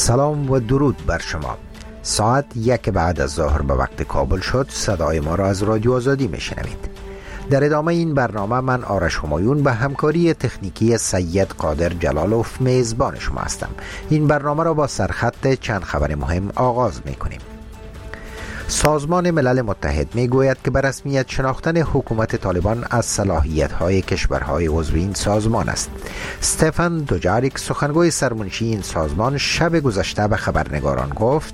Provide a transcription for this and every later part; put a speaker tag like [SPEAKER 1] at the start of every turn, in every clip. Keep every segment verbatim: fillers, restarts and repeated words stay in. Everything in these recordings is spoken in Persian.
[SPEAKER 1] سلام و درود بر شما. ساعت یک بعد از ظهر به وقت کابل شد. صدای ما را از رادیو آزادی میشنوید. در ادامه این برنامه من آرش همایون به همکاری تکنیکی سید قادر جلالوف میزبان شما هستم. این برنامه را با سرخط چند خبر مهم آغاز میکنیم. سازمان ملل متحد میگوید که به رسمیت شناختن حکومت طالبان از صلاحیت‌های کشورهای عضو این سازمان است. استفان دوجاریک، سخنگوی سرمنشی این سازمان، شب گذشته به خبرنگاران گفت: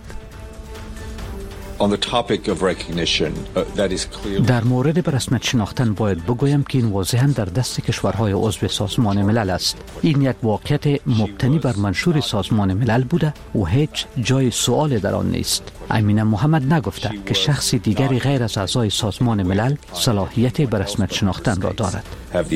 [SPEAKER 2] در مورد به رسمیت شناختن باید بگویم که این واضحاً در دست کشورهای عضو سازمان ملل است. این یک واقعیت مبتنی بر منشور سازمان ملل بوده و هیچ جای سؤال در آن نیست. امینه محمد نگفته که شخص دیگری غیر از اعضای سازمان ملل صلاحیت به رسمیت شناختن را دارد.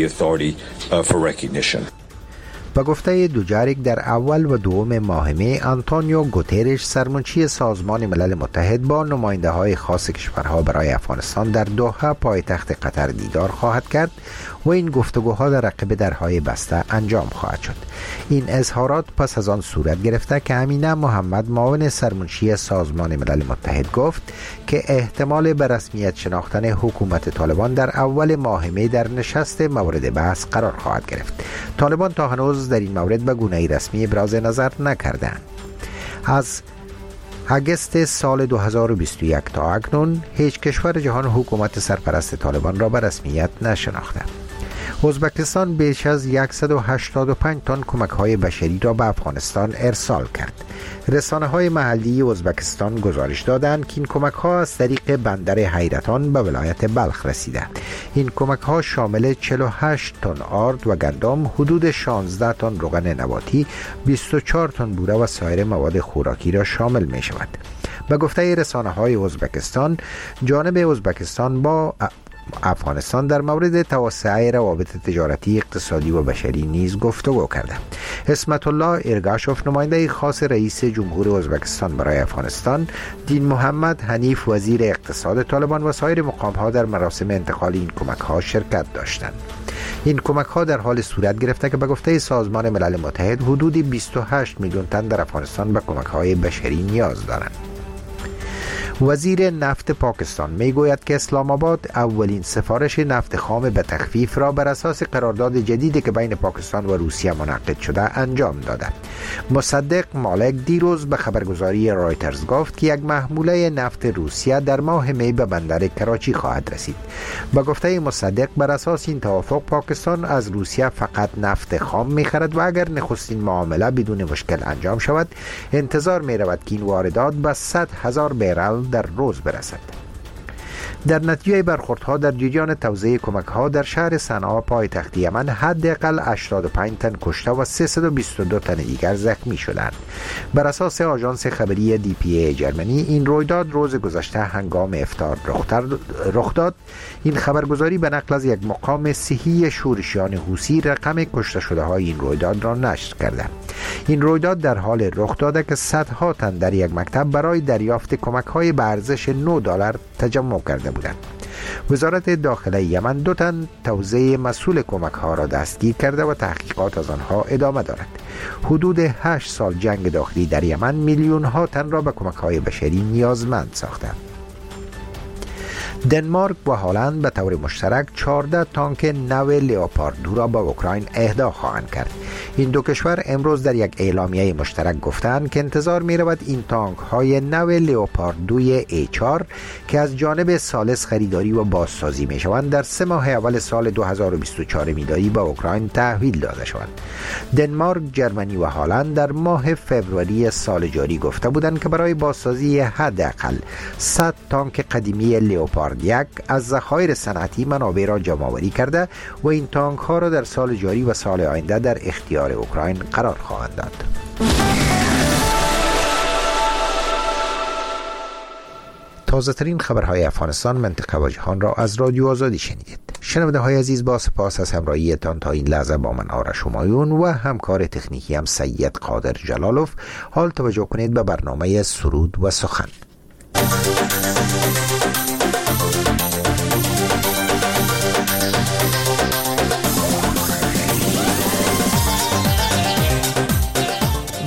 [SPEAKER 1] با گفته دوجاریک، در اول و دوم ماه می آنتونیو گوترش، سرمنشی سازمان ملل متحد، با نماینده های خاص کشورها برای افغانستان در دوحه پایتخت قطر دیدار خواهد کرد و این گفتگوها در عقب درهای بسته انجام خواهد شد. این اظهارات پس از آن صورت گرفته که امینه محمد، معاون سرمنشی سازمان ملل متحد، گفت که احتمال به رسمیت شناختن حکومت طالبان در اول ماه می در نشست مورد بحث قرار خواهد گرفت. طالبان تا هنوز در این مورد به گونه‌ای رسمی ابراز نظر نکردند. از اگست سال دو هزار و بیست و یک تا اکنون هیچ کشور جهان حکومت سرپرست طالبان را به رسمیت نشناخته. ازبکستان بیش از صد و هشتاد و پنج تن کمک‌های بشری را به افغانستان ارسال کرد. رسانه‌های محلی ازبکستان گزارش دادند که این کمک‌ها از طریق بندر حیرتان به ولایت بلخ رسیده. این کمک‌ها شامل چهل و هشت تن آرد و گندم، حدود شانزده تن روغن نباتی، بیست و چهار تن بوره و سایر مواد خوراکی را شامل می‌شود. به گفته رسانه‌های ازبکستان، جانب ازبکستان با افغانستان در مورد توسعه روابط تجارتی، اقتصادی و بشری نیز گفتگو کرده. اسمت الله ارگاشوف، نماینده خاص رئیس جمهور ازبکستان برای افغانستان، دین محمد حنیف، وزیر اقتصاد طالبان و سایر مقام‌ها در مراسم انتقال این کمک‌ها شرکت داشتند. این کمک‌ها در حال صورت گرفته که به گفته سازمان ملل متحد حدود بیست و هشت میلیون تن در افغانستان به کمک‌های بشری نیاز دارند. وزیر نفت پاکستان میگوید که اسلام آباد اولین سفارش نفت خام به تخفیف را بر اساس قرارداد جدیدی که بین پاکستان و روسیه منعقد شده انجام داده. مصدق مالک دیروز به خبرگزاری رایترز گفت که یک محموله نفت روسیه در ماه می به بندر کراچی خواهد رسید. با گفته مصدق، بر اساس این توافق پاکستان از روسیه فقط نفت خام می‌خرد و اگر نخستین معامله بدون مشکل انجام شود، انتظار می‌رود که این واردات به صد هزار برل در روز برسد. در نتیجه برخوردها در جریان توزیع کمک‌ها در شهر صنعا پایتخت یمن، حداقل هشتاد و پنج تن کشته و سیصد و بیست و دو تن دیگر زخمی شدند. بر اساس آژانس خبری دی پی ای جرمنی، این رویداد روز گذشته هنگام افطار رخ داد. این خبرگزاری به نقل از یک مقام صحی شورشیان حوثی رقم کشته شده های این رویداد را نشر کرده. این رویداد در حال رخ داده که صدها تن در یک مکتب برای دریافت کمک‌های به ارزش نه دلار تجمع کرده بودند. وزارت داخله یمن دو تن توزیع مسئول کمک‌ها را دستگیر کرده و تحقیقات از آنها ادامه دارد. حدود هشت سال جنگ داخلی در یمن میلیون‌ها تن را به کمک‌های بشری نیازمند ساخته. دنمارک و هلند به طور مشترک چهارده تانک نو لئوپارد دو را به اوکراین اهدا خواهند کرد. این دو کشور امروز در یک اعلامیه مشترک گفتند که انتظار می رود این تانک های نو لئوپارد دو ای چهار که از جانب ثالث خریداری و بازسازی می شوند در سه ماه اول سال دو هزار و بیست و چهار میلادی به اوکراین تحویل داده شوند. دنمارک، جرمنی و هلند در ماه فوریه سال جاری گفته بودند که برای بازسازی حداقل صد تانک قدیمی لئوپارد یک از ذخایر صنعتی منابع را جمع‌آوری کرده و این تانک ها را در سال جاری و سال آینده در اختیار اوکراین قرار خواهند داد. تازه ترین خبرهای افغانستان، منطقه و جهان را از رادیو آزادی شنیدید. شنونده های عزیز، با سپاس از همراهیتان تا این لحظه با من آرش همایون و همکار تکنیکی هم سید قادر جلالوف. حال توجه کنید به برنامه سرود و سخن.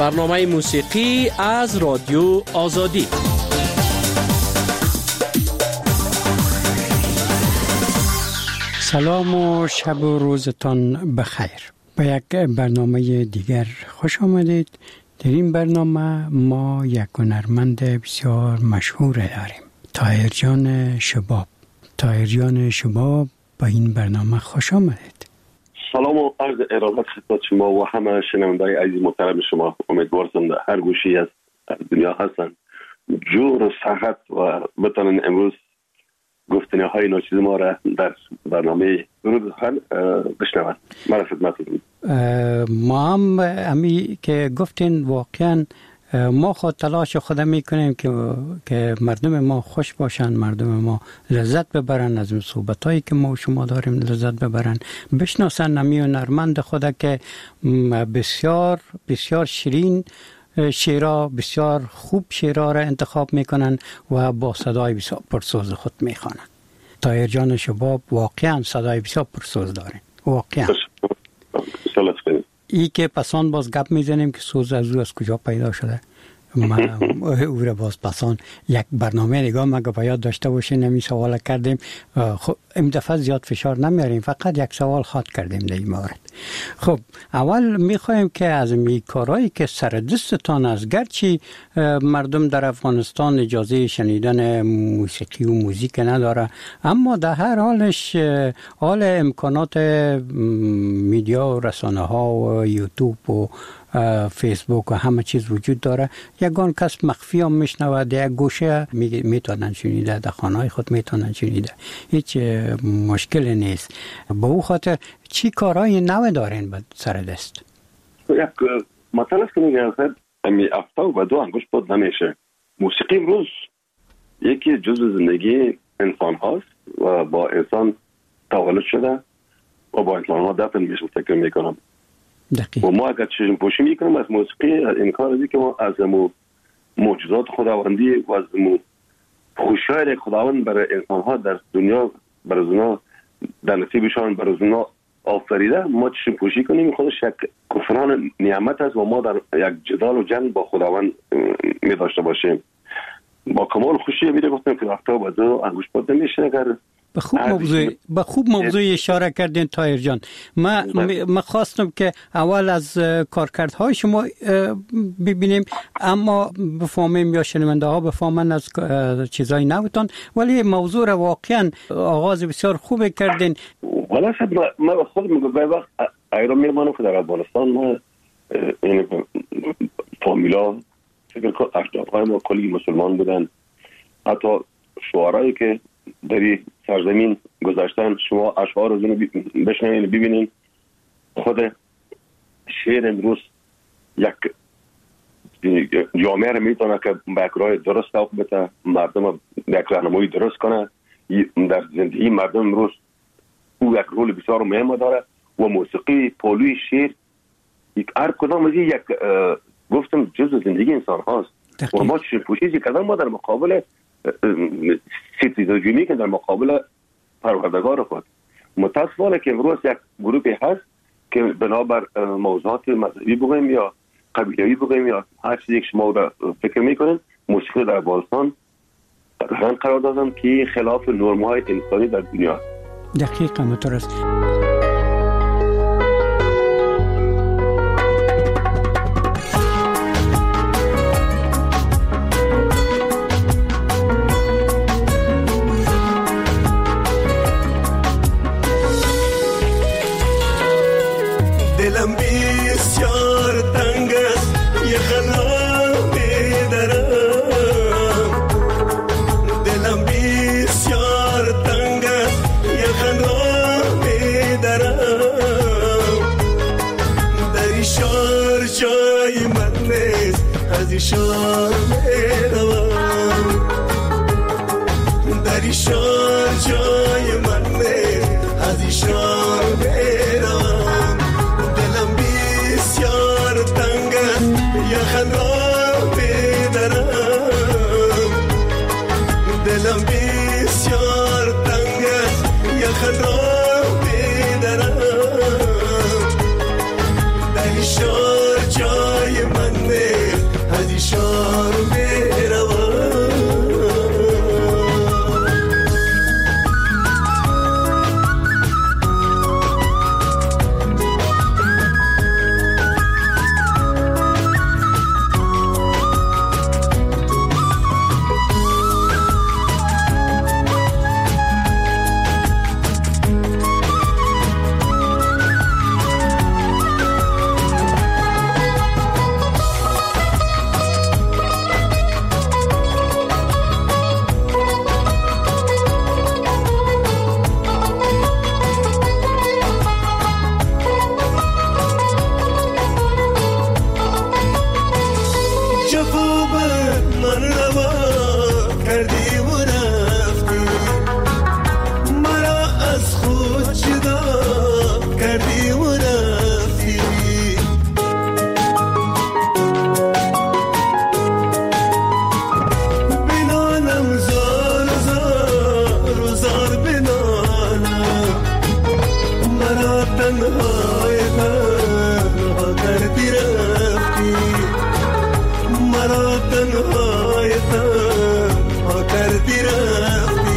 [SPEAKER 3] برنامه موسیقی از رادیو آزادی.
[SPEAKER 4] سلام و شب و روزتان بخیر. به یک برنامه دیگر خوش آمدید. در این برنامه ما یک هنرمند بسیار مشهور داریم، طاهر جان شباب. طاهر جان شباب به این برنامه خوش آمدید.
[SPEAKER 5] سلام و عرض ارادت خدمت شما و همه شنوندگان عزیز محترم شما. امیدوارم در هر گوشی از دنیا هستن جور و صحت و بتونن امروز گفتنی های ناچیز ما را در برنامه روز حل بشنوند. من خدمتتون.
[SPEAKER 4] ما هم امی که گفتین واقعا ما خود تلاش خود میکنیم که که مردم ما خوش باشن، مردم ما لذت ببرن از صحبتایی که ما و شما داریم، لذت ببرن، بشناسن امی هنرمند خود که بسیار بسیار شیرین شعرها، بسیار خوب شعرها را انتخاب میکنن و با صدای بسیار پرسوز خود میخوانن. طاهر جان شباب واقعا صدای بسیار پرسوز دارن، واقعا. ای که پسان باز گپ میزنیم که سوز از او از کجا پیدا شده. ما او را باز پسان یک برنامه نگاه مگه باید داشته باشه. نمی سوال کردیم، خب این دفعه زیاد فشار نمیاریم، فقط یک سوال خاط کردیم در این مورد. خب اول میخوایم که از می کارهایی که سر دستتان است، گرچه مردم در افغانستان اجازه شنیدن موسیقی و موزیک نداره، اما در هر حالش حال امکانات میدیا و رسانه ها و یوتیوب و فیسبوک و همه چیز وجود داره. یگان کس مخفی هم میشنوه، در یک گوشه میتونن شنیده، در خانه خود میتونن شنیده، هیچ مشکلی نیست. با او خاطر چی کارهای نو دارین به سر دست؟
[SPEAKER 5] یک مثلا است که میگه امی افتا و دو انگوش بود نمیشه. موسیقی امروز یکی جزء زندگی انسان هاست و با انسان تولد شده و با انسان ها دفن میشه. فکر میکنم
[SPEAKER 4] دقیق.
[SPEAKER 5] و ما اگر چشم پوشی میکنیم از موسیقی، این کار ازی که ما از معجزات خداوندی و از خوشی‌های خداوند برای انسان ها در دنیا برای اونا در نصیبشان برای اونا آفریده، ما چشم پوشی کنیم خودش یک کفران نعمت است و ما در یک جدال و جنگ با خداوند می داشته باشیم. با کمال خوشی میره گفتم که وقتا با دو انگوش بود نمیشه. اگر
[SPEAKER 4] به خوب موضوع به خوب موضوع اشاره کردین طاهر جان. من من خواستم که اول از کارکردهای شما ببینیم، اما بفهمیم یا شنونده ها بفهمن از چیزای نوتان، ولی موضوع را واقعا آغاز بسیار خوب کردین.
[SPEAKER 5] والا شد ما خود میگم به وقت ایران میمانم که در افغانستان ما این فامیلا فکر کنم اشراف‌های ما کلی مسلمان بودن، حتی شعرایی که در سرزمین گذاشتن شما اشعار از اونو بشنوین ببینین. خود شعر امروز یک جامعه رو میتونه که به یک راه درست توق بده، مردم به یک راهنمایی درست کنه در زندگی مردم. امروز او یک رول بسیار مهم داره و موسیقی، پولوی، شعر، هر کدام از یک گفتم جزء زندگی انسان هاست و ما چه پوشیزی کردن ما در مقابل ستیزاجونی که در مقابل پروردگار خود. متاسفانه که امروز یک گروهی هست که بنابر موضوعات مذهبی بگویم یا قبیله‌ای بگویم یا هر چیزی که شما را فکر میکنین، موسیقی در افغانستان رنگ قرار دادن که خلاف نرم‌های انسانی در دنیا.
[SPEAKER 4] دقیقاً همینطور است.
[SPEAKER 6] Monday. خود جدا کردی و رفتی بنانم زار زار و زار بنانم مرا تنهای تنها کردی رفتی مرا تنهای تنها کردی رفتی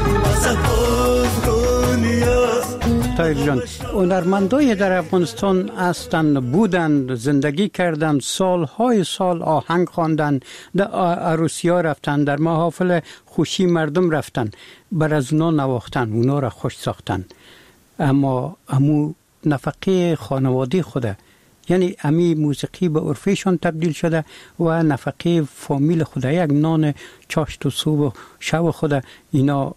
[SPEAKER 4] طاهر جان، هنرمندای در افغانستان هستند، بودند، زندگی کردند، سالهای سال آهنگ خواندند، در عروسی‌ها رفتند، در محافل خوشی مردم رفتند، بر از اونا نواختند، اونا را خوش ساختند، اما امو نفقه خانوادی خوده، یعنی امی موسیقی به عرفشان تبدیل شده و نفقه فامیل خوده، یک نان چاشت و صبح و شب خوده اینا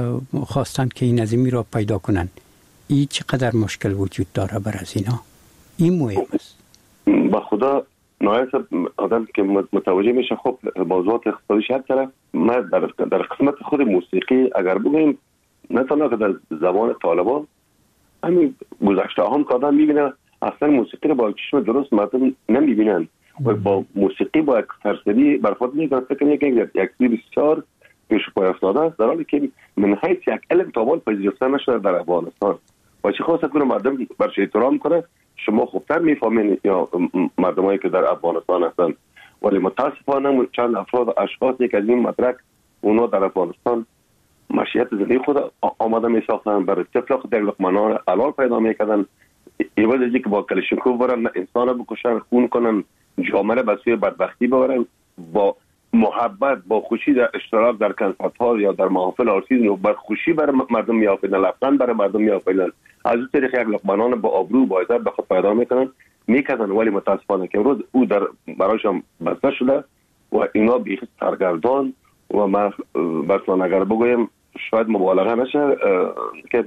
[SPEAKER 4] خواستند که این عظیمی را پیدا کنند. این چقدر مشکل وجود داره بر از اینا؟ این مهم است.
[SPEAKER 5] با خدا نهایت آدم که متوجه میشه خب موضوعات اقتصادی شد طرف ما در, در قسمت خود موسیقی اگر بگویم نه تنها که در زبان طالبان همین گذشته هم که آدم میبینه اصلا موسیقی رو با چشم درست مردم نمیبینن و با موسیقی با یک سرسری برخورد میکنن، فکر میکنن یک چیز بسیار پیش پای افتاده است، در حالی که من حیث یک علم تابان پذیرفته نشده در افغانستان. و چه خواست کنه مردم برش احترام کنه، شما خوبتر میفهمین یا مردمایی که در افغانستان هستن، ولی متاسفانه چند افراد اشخاصی که از این مدرک اونا در افغانستان مشیت زندگی خود آماده میساختن، برای طفل در لقمانان حلال پیدا میکردن، ایوازی که با کلشنکوف برن انسان بکشن، خون کنن، جامعه به سوی بدبختی ببرن، با محبت با خوشی در اشتراک در کنسرت‌ها یا در محافل آرتیزم و بر خوشی برای مردم میافرینن، لبخند برای مردم میافرینن، از اون طریق یک لقمانان با آبرو با عزت به خود پیدا میکنن میکردن، ولی متاسفانه که امروز او در برایشان بسته شده و اینا بیخ سرگردان و من برسان اگر بگویم شاید مبالغه نشه که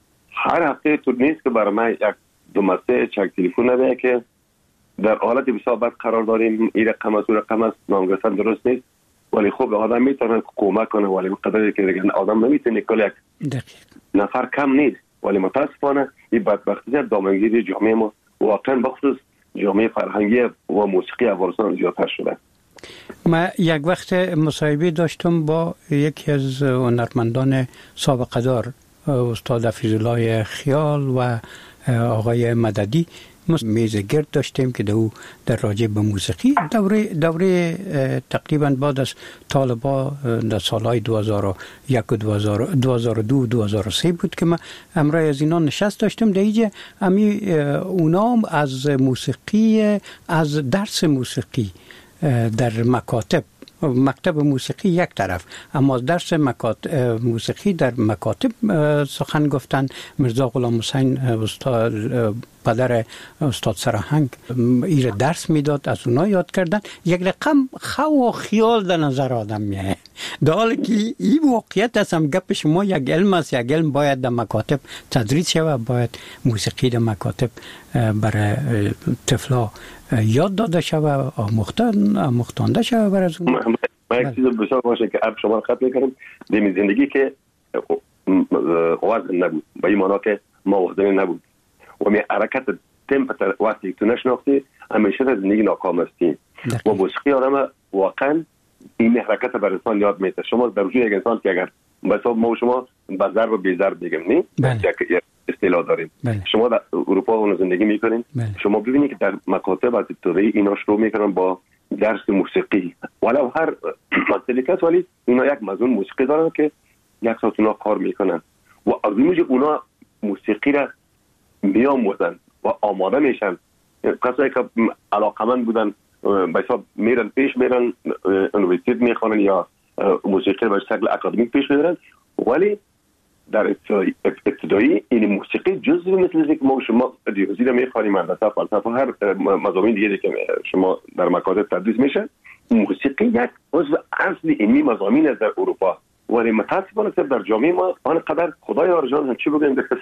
[SPEAKER 5] هر هفته تو نیست که برای من یک دو مسیج چک تلفن نمیه که در حالت بسیار بد قرار داریم، این رقم است و رقم است، نام گرفتن درست نیست، ولی خب آدم میتونه کمک کنه، ولی قدری که دیگه آدم نمیتونه کل یک نفر کم نیست، ولی متاسفانه این بدبختی دامنگیری جامعه ما واقعا بخصوص جامعه فرهنگی و موسیقی افغانستان زیادتر شده.
[SPEAKER 4] ما یک وقت مصاحبه داشتم با یکی از هنرمندان سابقه دار، استاد حفیظالله خیال و آقای مددی، میز گرد داشتیم که دو در راجع به موسیقی دوره دوره تقریبا بعد از طالبا در سالهای دو هزار و یک و دو هزار و دو دو هزار و سه بود که من امروز از اینا نشست داشتم. در اینجا امی اونا از موسیقی، از درس موسیقی در مکاتب، مکتب موسیقی یک طرف، اما درس مکاتب موسیقی در مکاتب سخن گفتن. مرزا غلام حسین استاد پدر استاد سرهنگ ایر درس میداد، از اونا یاد کردن. یک رقم خو و خیال در نظر آدم میه، در حالی که این واقعیت است. هم گپ شما یک علم است، یک علم باید در مکاتب تدریس شود، باید موسیقی در مکاتب برای طفلا یاد داده شود، آموختن آموختانده شود بر از اون.
[SPEAKER 5] من یک چیز بسیار باشه که اب شما خط میکنم، دمی زندگی که وزن نبود، با این مانا که ما وزنی نبود و می حرکت تمپ وقتی تو نشناختی همیشه در زندگی ناکام هستی و موسیقی آدم واقعا این حرکت بر انسان یاد میده. شما در وجود یک انسان که اگر مثلا ما و شما با ضرب و بی ضرب بگیم نه یک اصطلاح داریم، بله. شما در اروپا اون زندگی میکنین، بله. شما ببینید که در مکاتب از ابتدایی اینا شروع میکنن با درس موسیقی، ولو هر مسئله ولی اینا یک مضمون موسیقی دارن که یک ساعت اونا کار میکنن و از اونجا اونا موسیقی را میآموزن و آماده میشن. کسایی که علاقمند بودن به حساب میرن پیش میرن یونیورسیته میخوانن یا موسیقی به شکل اکادمیک پیش میبرن، ولی در ابتدایی این موسیقی جزء مثل که ما شما ریاضی رو میخوانیم، هندسه، فلسفه، هر مضامین دیگه که شما در مکاتب تدریس میشه، موسیقی یک عضو اصلی علمی مضامین است در اروپا، ولی متاسفانه در جامعه ما آنقدر خدای آرجان چی بگیم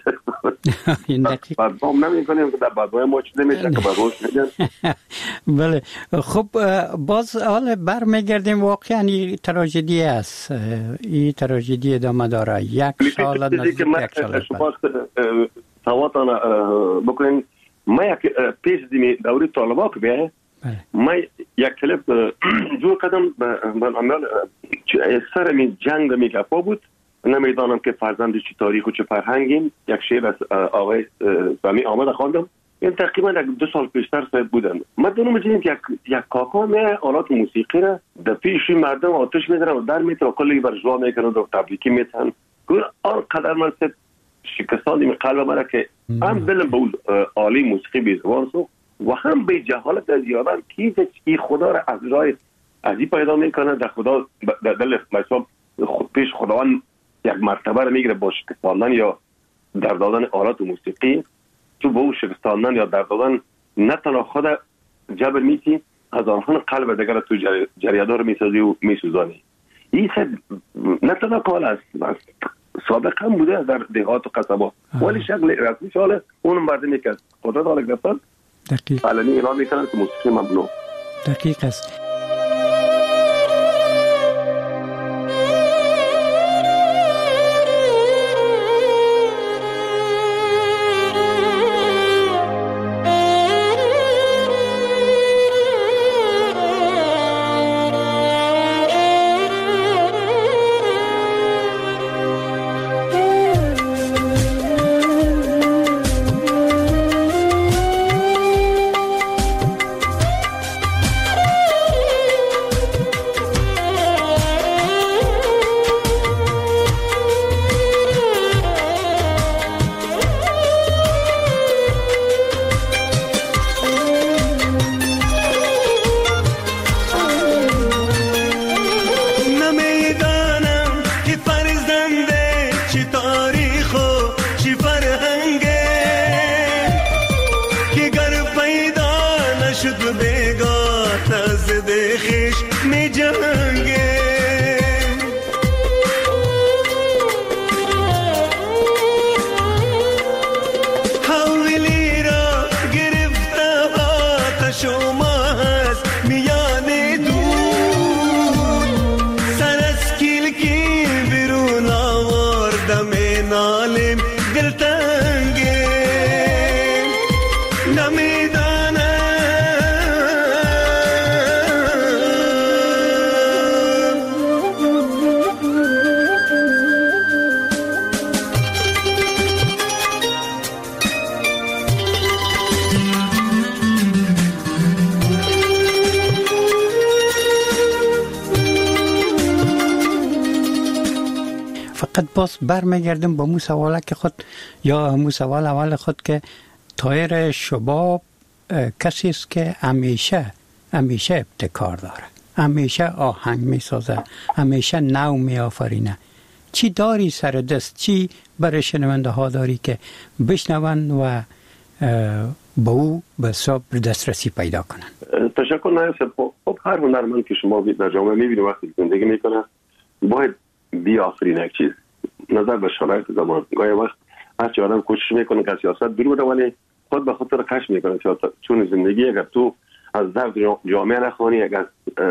[SPEAKER 4] این دقیق
[SPEAKER 5] بدنام نمی کنیم که در بدنام ما چیزی میشه که بدنامش میگن.
[SPEAKER 4] بله خب باز حالا برمیگردیم واقعا این تراژدی است، این تراژدی ادامه داره یک سال نزدیک یک سال
[SPEAKER 5] شما سواتان بکنین. ما یک پیش دیمی دوری طالبا که بیایه ما یک کلیپ جور کردم به عمل سر می جنگ می گپا بود. نمیدانم که فرزند چی تاریخ و چه فرهنگیم. یک شعر از آقای سامی آمد خواندم. این تقریبا یک دو سال پیشتر صاحب بودن. ما دونم می‌دونیم که یک یک کاکا می آلات موسیقی را در پیش مردم آتش می‌زنه و در میتره کلی بر جوا میکنه و تبریکی میتن. گور آنقدر من صاحب شکستان می قلب مرا که هم دلم به اون عالی موسیقی بیزبان سو و هم به جهالت از یادم که این خدا را از راه ازی پیدا میکنه. در خدا در دل مثلا خود پیش خداوند یک مرتبه را میگیره با شکستاندن یا در دادن آلات موسیقی. تو با اون شکستاندن یا در دادن نه تنها خود جبر میتی از آنها قلب دیگر تو جریادار میسازی و میسوزانی. این سب نه تنها کال است سابقا هم بوده در دهات و قصبات ولی شکل رسمی شاله اونم مردمی که قدرت حالا گرفتن علنی اعلام میکنن که موسیقی ممنوع.
[SPEAKER 4] دقیق است. فقط باز برمیگردیم با مو سواله که خود یا مو سوال اول خود که طاهر شباب کسی است که همیشه همیشه ابتکار داره، همیشه آهنگ میسازه، همیشه نو میآفرینه. چی داری سر دست؟ چی برای شنونده ها داری که بشنون و با او به صبر دسترسی پیدا کنن؟
[SPEAKER 5] تشکر نایب. خب هر هنرمند که شما در جامعه میبینید وقتی زندگی میکنه باید بیافرینه یک چیز نظر به شرایط زمان. گاهی وقت هر چه آدم کوشش میکنه که سیاست دور بده ولی خود به خود را کش میکنه چون زندگی اگر تو از درد جامعه نخوانی، اگر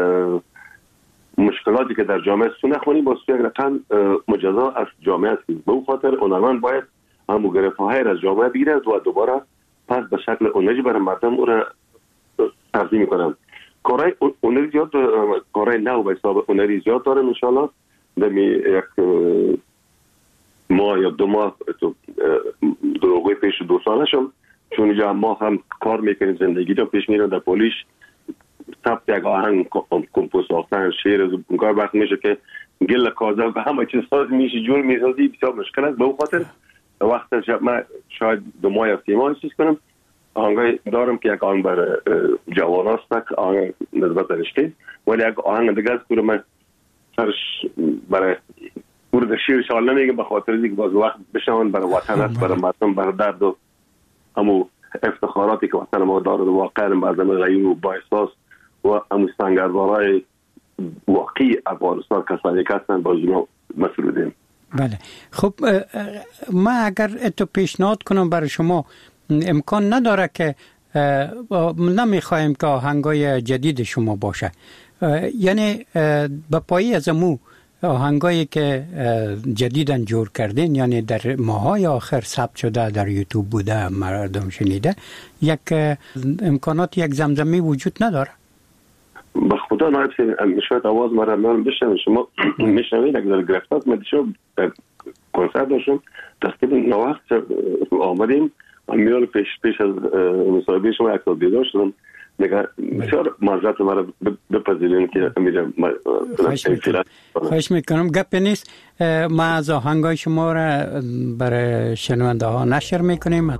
[SPEAKER 5] مشکلاتی که در جامعه سو نخوانی با سوی رقم مجزا از جامعه است. به اون خاطر هنرمند باید همو گرفت‌های از جامعه بگیره و دوباره پس به شکل اونجی برای مردم او را تقدیم میکنن. کارهای اونری زیاد کارهای نو به حساب اونری زیاد دارن انشالله در یک ماه یا دو ماه دروغوی پیش دو ساله شم چون اینجا ما هم کار میکنیم زندگی رو پیش میرم در پولیش ثبت یک آهنگ کمپوز ساختن شعر از کار وقت میشه که گل کازه و همه چیز ساز میشه جور میسازی بسیار مشکل است. به اون خاطر وقت شب من شاید دو ماه یا سی ماه چیز کنم آهنگای دارم که یک آهنگ برای جوان هست آهنگ نسبت رشته ولی یک آهنگ دیگه است که من سرش برای ورد شیر شال نمیگم به خاطر اینکه باز وقت بشون برای وطن است برای مردم برای درد و همو افتخاراتی که وطن ما داره واقعا مردم غیر و با احساس و همو سنگرزارای واقعی افغانستان کسانی که هستن باز اینا مسئولیم.
[SPEAKER 4] بله. خب ما اگر اتو پیشنهاد کنم برای شما، امکان نداره که نمیخوایم که آهنگای جدید شما باشه، یعنی به پایی از امو آهنگایی که جدیدن جور کردین، یعنی در ماهای آخر ثبت شده در یوتیوب بوده، مردم شنیده، یک امکانات یک زمزمه وجود نداره؟
[SPEAKER 5] به خدا نایب شاید آواز مرا من بشنوید، شما میشنوید اگر گرفتات مدیشو در کنسرت داشتم تقریبا نه وقت آمدیم میال پیش پیش از مصاحبه شما یک سال دیدار شدم، نگاه بسیار معذرت مرا بپذیرین که میرم.
[SPEAKER 4] خواهش میکنم، گپ نیست. ما از آهنگای شما را برای شنونده ها نشر میکنیم.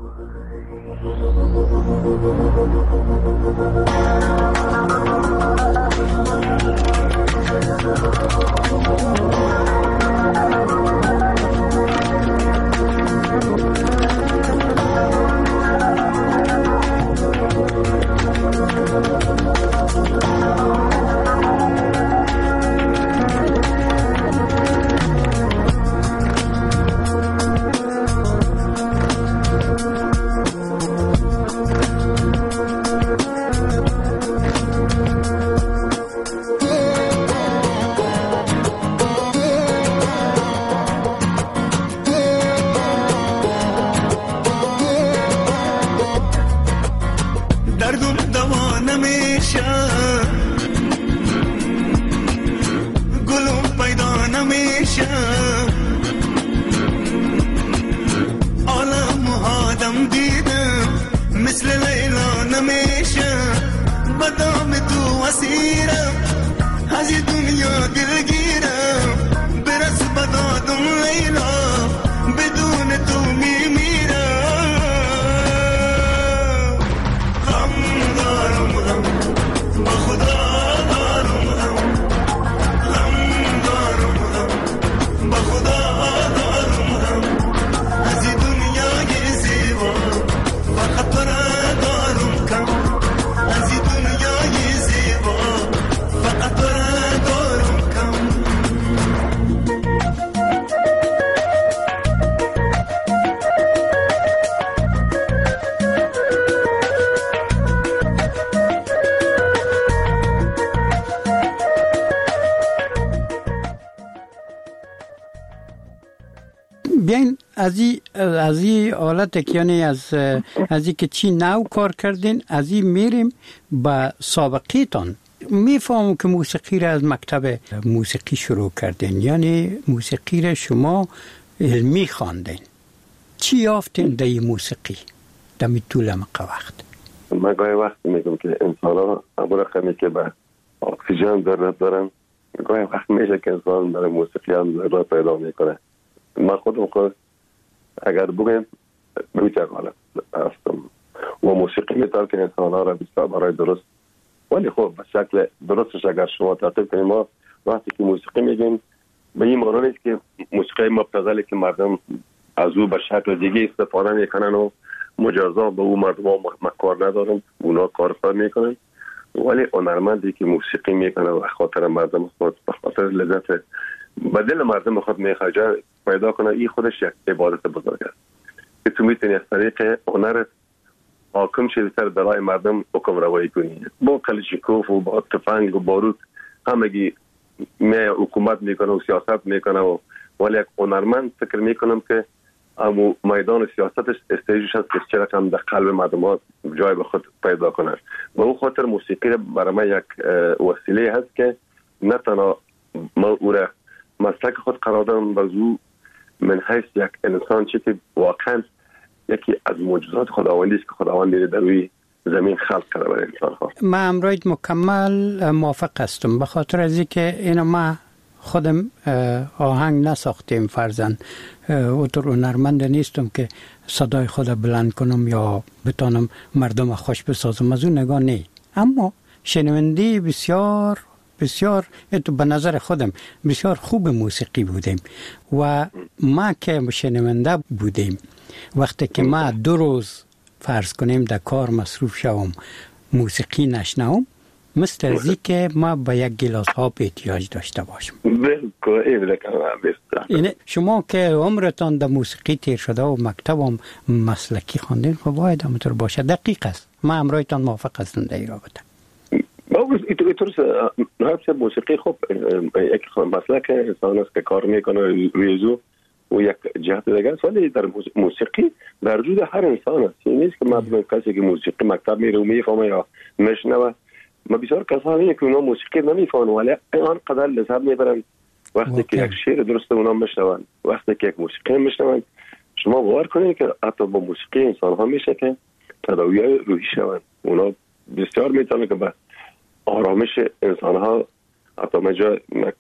[SPEAKER 4] بیاین از این از این حالت، یعنی از از این که چی نو کار کردین، از این میریم به سابقه تان. میفهمم که موسیقی را از مکتب موسیقی شروع کردین، یعنی موسیقی را شما علمی خواندین. چی یافتین در این موسیقی در می طول وقت؟
[SPEAKER 5] من گاهی وقت میگم که انسان ها اما رقمی که به اکسیژن ضرورت دارن، گاهی وقت میشه که انسان برای موسیقی هم ضرورت پیدا میکنه. من خودم خود اگر بگم به بیتر حالت هستم و موسیقی میتر که انسان ها را بسیار برای درست، ولی خب به شکل درستش اگر شما تعطیب کنیم، ما وقتی که موسیقی میگیم به این معنی نیست که موسیقی مبتذلی که مردم از او به شکل دیگه استفاده میکنن و مجازا به او مردم ها مکار ندارن، اونا کار خود میکنن، ولی هنرمندی که موسیقی میکنه و خاطر مردم خود به خاطر لذت به دل مردم خود میخواد پیدا کنه، این خودش یک عبادت بزرگ است که تو میتونی از طریق هنر حاکم شدی سر برای مردم حکم روایی کنی. با کلشیکوف و با تفنگ و بارود همگی می حکومت میکنه و سیاست میکنه و ولی یک هنرمند فکر میکنم که امو میدان سیاستش استیجش هست که چه رقم در قلب مردم ها جای به خود پیدا کنه. به اون خاطر موسیقی برای من یک وسیله هست که نه تنها ما او را مسلک خود قرار دارم، بازو من حیث یک انسان چی که واقعا یکی از معجزات خداوندی است که خداوند در روی زمین خلق کرده برای انسان ها.
[SPEAKER 4] من امروز مکمل موافق هستم، به خاطر از اینکه اینو ما خودم آهنگ نساختیم، فرزن اوتر هنرمند نیستم که صدای خود بلند کنم یا بتانم مردم خوش بسازم، از اون نگاه نی، اما شنوندی بسیار بسیار تو به نظر خودم بسیار خوب موسیقی بودیم و ما که شنونده بودیم وقتی که ما دو روز فرض کنیم در کار مصروف شوم موسیقی نشنوم، مثل ازی که ما به یک گلاس آب احتیاج داشته باشیم.
[SPEAKER 5] بالکل این
[SPEAKER 4] اینه شما که عمرتان در موسیقی تیر شده و مکتب هم مسلکی خواندین، خب باید همونطور باشه. دقیق است. ما همراهتان موافق هستم در این رابطه.
[SPEAKER 5] ما اینطور نهایت موسیقی خب یک مسلک انسان است که کار میکنه روی و یک جهت دیگه است، ولی در موسیقی در وجود هر انسان است. این نیست که مردم کسی که موسیقی مکتب میره و میفهمه یا میشنوه. ما بسیار کسانی که اونا موسیقی نمیفهمن ولی آنقدر لذت میبرن وقتی که یک شعر درست اونا میشنون، وقتی که یک موسیقی میشنون. شما باور کنید که حتی با موسیقی انسان ها میشه که تداوی روحی شوند. اونا بسیار میتونه که به آرامش انسان ها. حتی من جا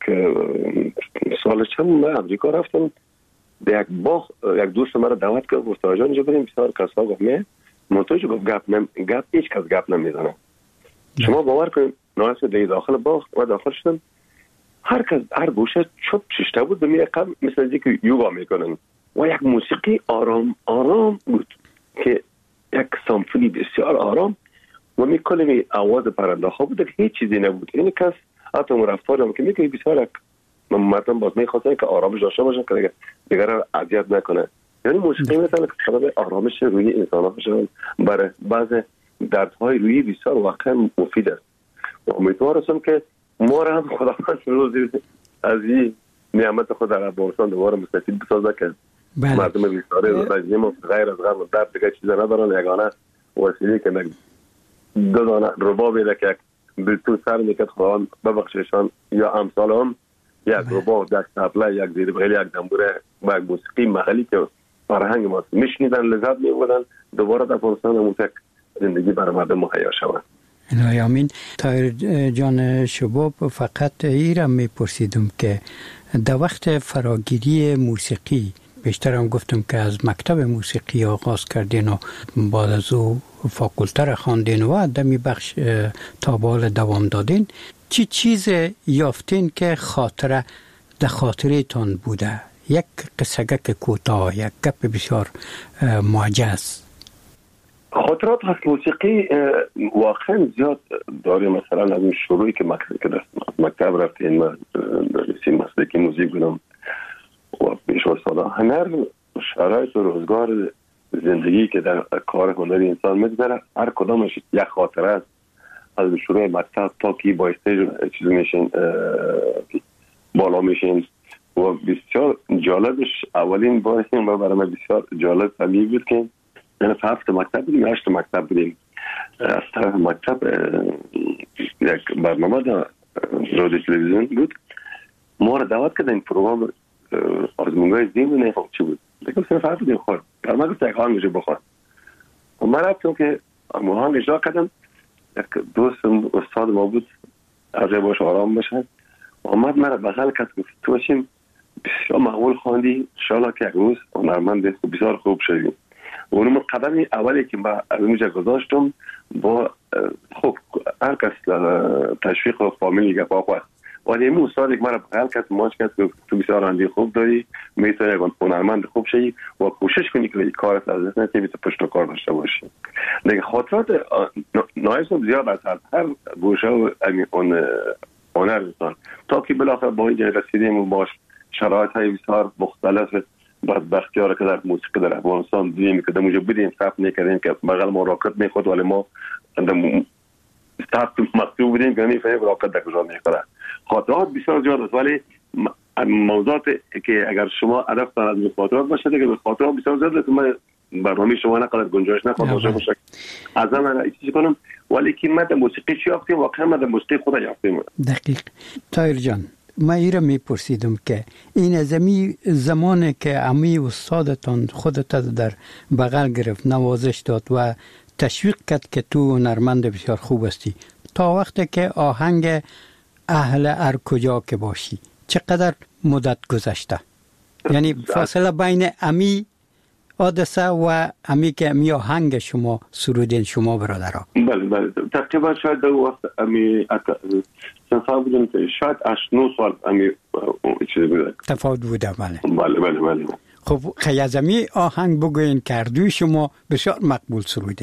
[SPEAKER 5] سال چند من امریکا رفتم، به یک باغ یک دوست مرا دعوت کرد، گفت آقا جان بریم. بسیار کسا گفت نه منتوج گفت گپ نم گپ هیچ کس گپ نمیزنه. شما باور کنید ناصر دی داخل باغ و داخل شدم، هر کس هر گوشه چوب ششته بود می قبل مثل اینکه یوگا میکنن و یک موسیقی آرام آرام بود که یک سامفونی بسیار آرام و می کلمی آواز پرنده ها بود که هیچ چیزی نبود. این کس حتی رفتارم که میگه بسیار من مردم باز میخواستن که آرامش داشته باشن که دیگر را اذیت نکنه. یعنی موسیقی مثلا که سبب آرامش روی انسان ها بشه، برای بعض دردهای روی بسیار واقعا مفید است. و امیدوارم که ما را هم خداوند روزی از این نعمت خود در افغانستان دوباره مستفید بسازه که بله. مردم بسیار رژیم و غیر از غرب و درد دیگه چیز ندارن. یگانه وسیله که دو دانه رباب ایده که بلتو سر میکرد خداوند ببخششان یا امثال هم یک رباب، یک تبله، یک زیربغل، یک دنبوره و یک موسیقی محلی که فرهنگ ما میشنیدن لذت میبردن، دوباره در افغانستان همون تک زندگی برای مردم مهیا شود.
[SPEAKER 4] الهی آمین. طاهر جان شباب، فقط ایرم میپرسیدم که در وقت فراگیری موسیقی بیشتر هم گفتم که از مکتب موسیقی آغاز کردین و بعد از او فاکولته را خواندین و دمی بخش تا بال دوام دادین. چی چیز یافتین که خاطره در خاطره تان بوده؟ یک قصه‌گک کوتاه، یک گپ بسیار معجز.
[SPEAKER 5] خاطرات از موسیقی واقعا زیاد داریم. مثلا از این شروعی که مکتب رفتیم و رسیم مسلکی موزیک بودم و بیش از سالا هنر شرایط و روزگار زندگی که در کار هنری انسان میگذره، هر کدامش یک خاطره است. از شروع مکتب تا که با استیج چیز میشین بالا میشین و بسیار جالبش اولین بار و برای من بسیار جالب طبیعی بود که یعنی هفت مکتب بودیم، هشت مکتب بودیم. از طرف مکتب یک برنامه در رادیو تلویزیون بود، ما را دعوت کردن. این پروگرام آزمونگاه ذهن نفهم چی بود. دیگه صرف حرف بودیم خورد. در من گفت یک آهنگش بخور. و من رفتم که آهنگش را کردم. یک دوست استاد ما بود، از باش آرام بشه. آمد من را بغل کرد گفت تو باشیم بسیار معقول خواندی، انشاءالله که یک روز هنرمند بسیار خوب شدیم. و اونم قدم اولی که من از اونجا گذاشتم با خب هر کس تشویق و فامیلی که با خواست ولی این استاد یک مرا بغل کرد ماش کرد که تو بسیار آینده خوب داری، میتونی یک هنرمند خوب شی و کوشش کنی که کارت از دست نتی بیت پشت کار داشته باشی. دیگه خاطرات نایسم زیاد از هر گوشه و اون هنر انسان تا که بالاخره با اینجا رسیدیم و باش شرایط های بسیار مختلف بدبختی ها را که در موسیقی در افغانستان دیدیم که در اونجا بودیم ثبت نکردیم که بغل ما راکت میخورد ولی ما ثبت مکتوب بودیم که نمیفهمیم راکت در کجا میخوره. خاطرات بسیار زیاد است ولی موضوعات که اگر شما هدفتان از خاطرات باشه دیگه خاطرات بسیار زیاد است. من برنامه شما نقدر گنجایش نخواهد باشه از من چیزی کنم ولی که من در موسیقی چی یافتیم واقعا من در موسیقی خود یافتیم.
[SPEAKER 4] دقیق. طاهر جان ما ایره میپرسیدم که این از امی زمانی که امی استادتان خودت در بغل گرفت نوازش داد و تشویق کرد که تو هنرمند بسیار خوب هستی تا وقتی که آهنگ اهل هر کجا که باشی چقدر مدت گذشته؟ یعنی فاصله بین امی حادثه و امی که امی آهنگ شما سرودین شما برادرها؟
[SPEAKER 5] بله بله تقریبا شاید در وقت امی تفاوت بوده شاید اش نو سال امی چیز بوده
[SPEAKER 4] تفاوت بوده. بله
[SPEAKER 5] بله بله بله.
[SPEAKER 4] خب خیلی از امی آهنگ بگوین کردوی شما بسیار مقبول سرودین.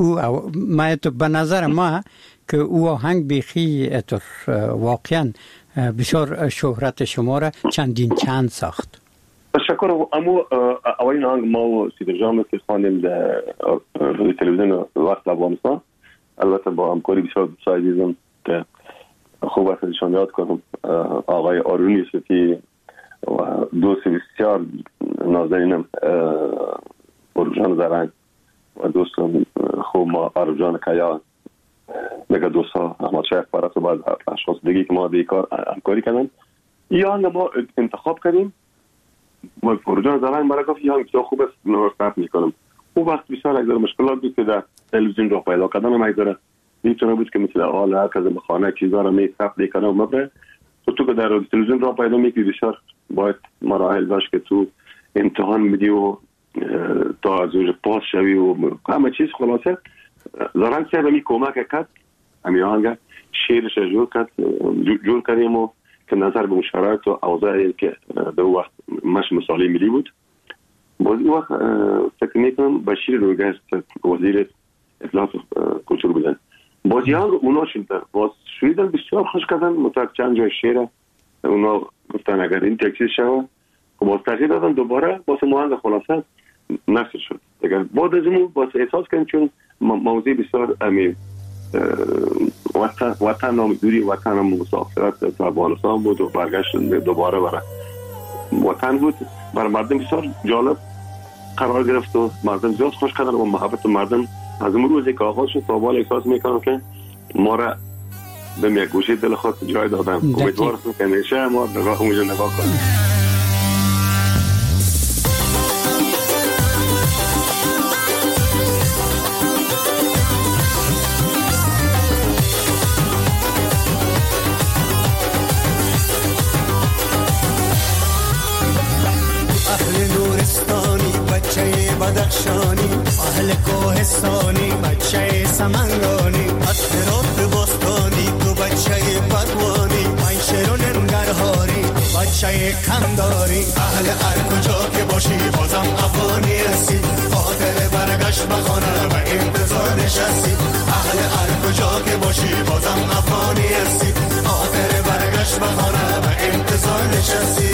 [SPEAKER 4] او ما تو به نظر ما که او آهنگ بیخی واقعا بسیار شهرت شما را چندین چند ساخت.
[SPEAKER 5] تشکر. اما اولین آهنگ ما و صدیق جان که خواندیم در تلویزیون وقت افغانستان، البته با همکاری بسیار دوست عزیزم که خوب است ازشان یاد کنم، آقای آرون یوسفی و دوست بسیار نازنینم بروجان زرنگ و دوستم خوب ما عربجان کیا، دیگه دوستا احمد شیخ پرست و بعض اشخاص دیگه که ما دیگه کار همکاری کردن. یا ما انتخاب کردیم و بروجان زرنگ مرا گفت یا بسیار خوب است نوستف میکنم. او وقت بسیار اگذار مشکلات بود که در تلویزیون را پیدا کردن هم اگذاره میتونه بود که مثل حال هر کسی بخانه چیزا را میصف دیکنه و مبره تو تو که در تلویزیون را پیدا میکنی بسیار باید مراحل داشت که تو امتحان میدی و تا از اوج پاس شوی و همه چیز. خلاصه زرنگ صاحب می کمک کرد، همین آهنگ شعرش جور کرد جور کردیم و که نظر به شرایط و اوضاعی که در وقت مش مثالی ملی بود. باز این وقت فکر میکنم بشیر رویگست وزیر اطلاعات کلتور بودن. باز یه آهنگ اونا شدن باز شویدن بسیار خوش کردن، مطلق چند جای شعر اونا گفتن اگر این تکسیز شود باز تغییر دادن دوباره باز آهنگ خلاصه نشر شد. اگر بعد از اون باز احساس کردیم چون موضوع بسیار امی وطن وطن نام دوری وطن هم مسافرت تا افغانستان بود و برگشت دوباره برای وطن بود، برای مردم بسیار جالب قرار گرفت و مردم زیاد خوش کردن و محبت مردم از اون روزی که آغاز شد تا بالا احساس میکنم که ما را به یک گوشه دل خود جای دادن. امیدوارم که همیشه ما نگاه اونجا نگاه کنیم.
[SPEAKER 6] بدخشانی اهل کوهستانی بچه سمنگانی از هرات باستانی تو بچه پروانی من شیرون ننگرهاری بچه کنداری اهل هر کجا که باشی بازم افغانی هستی خاطر برگشت بخانه و انتظار نشستی اهل هر کجا که باشی بازم افغانی هستی خاطر برگشت بخانه و انتظار نشستی.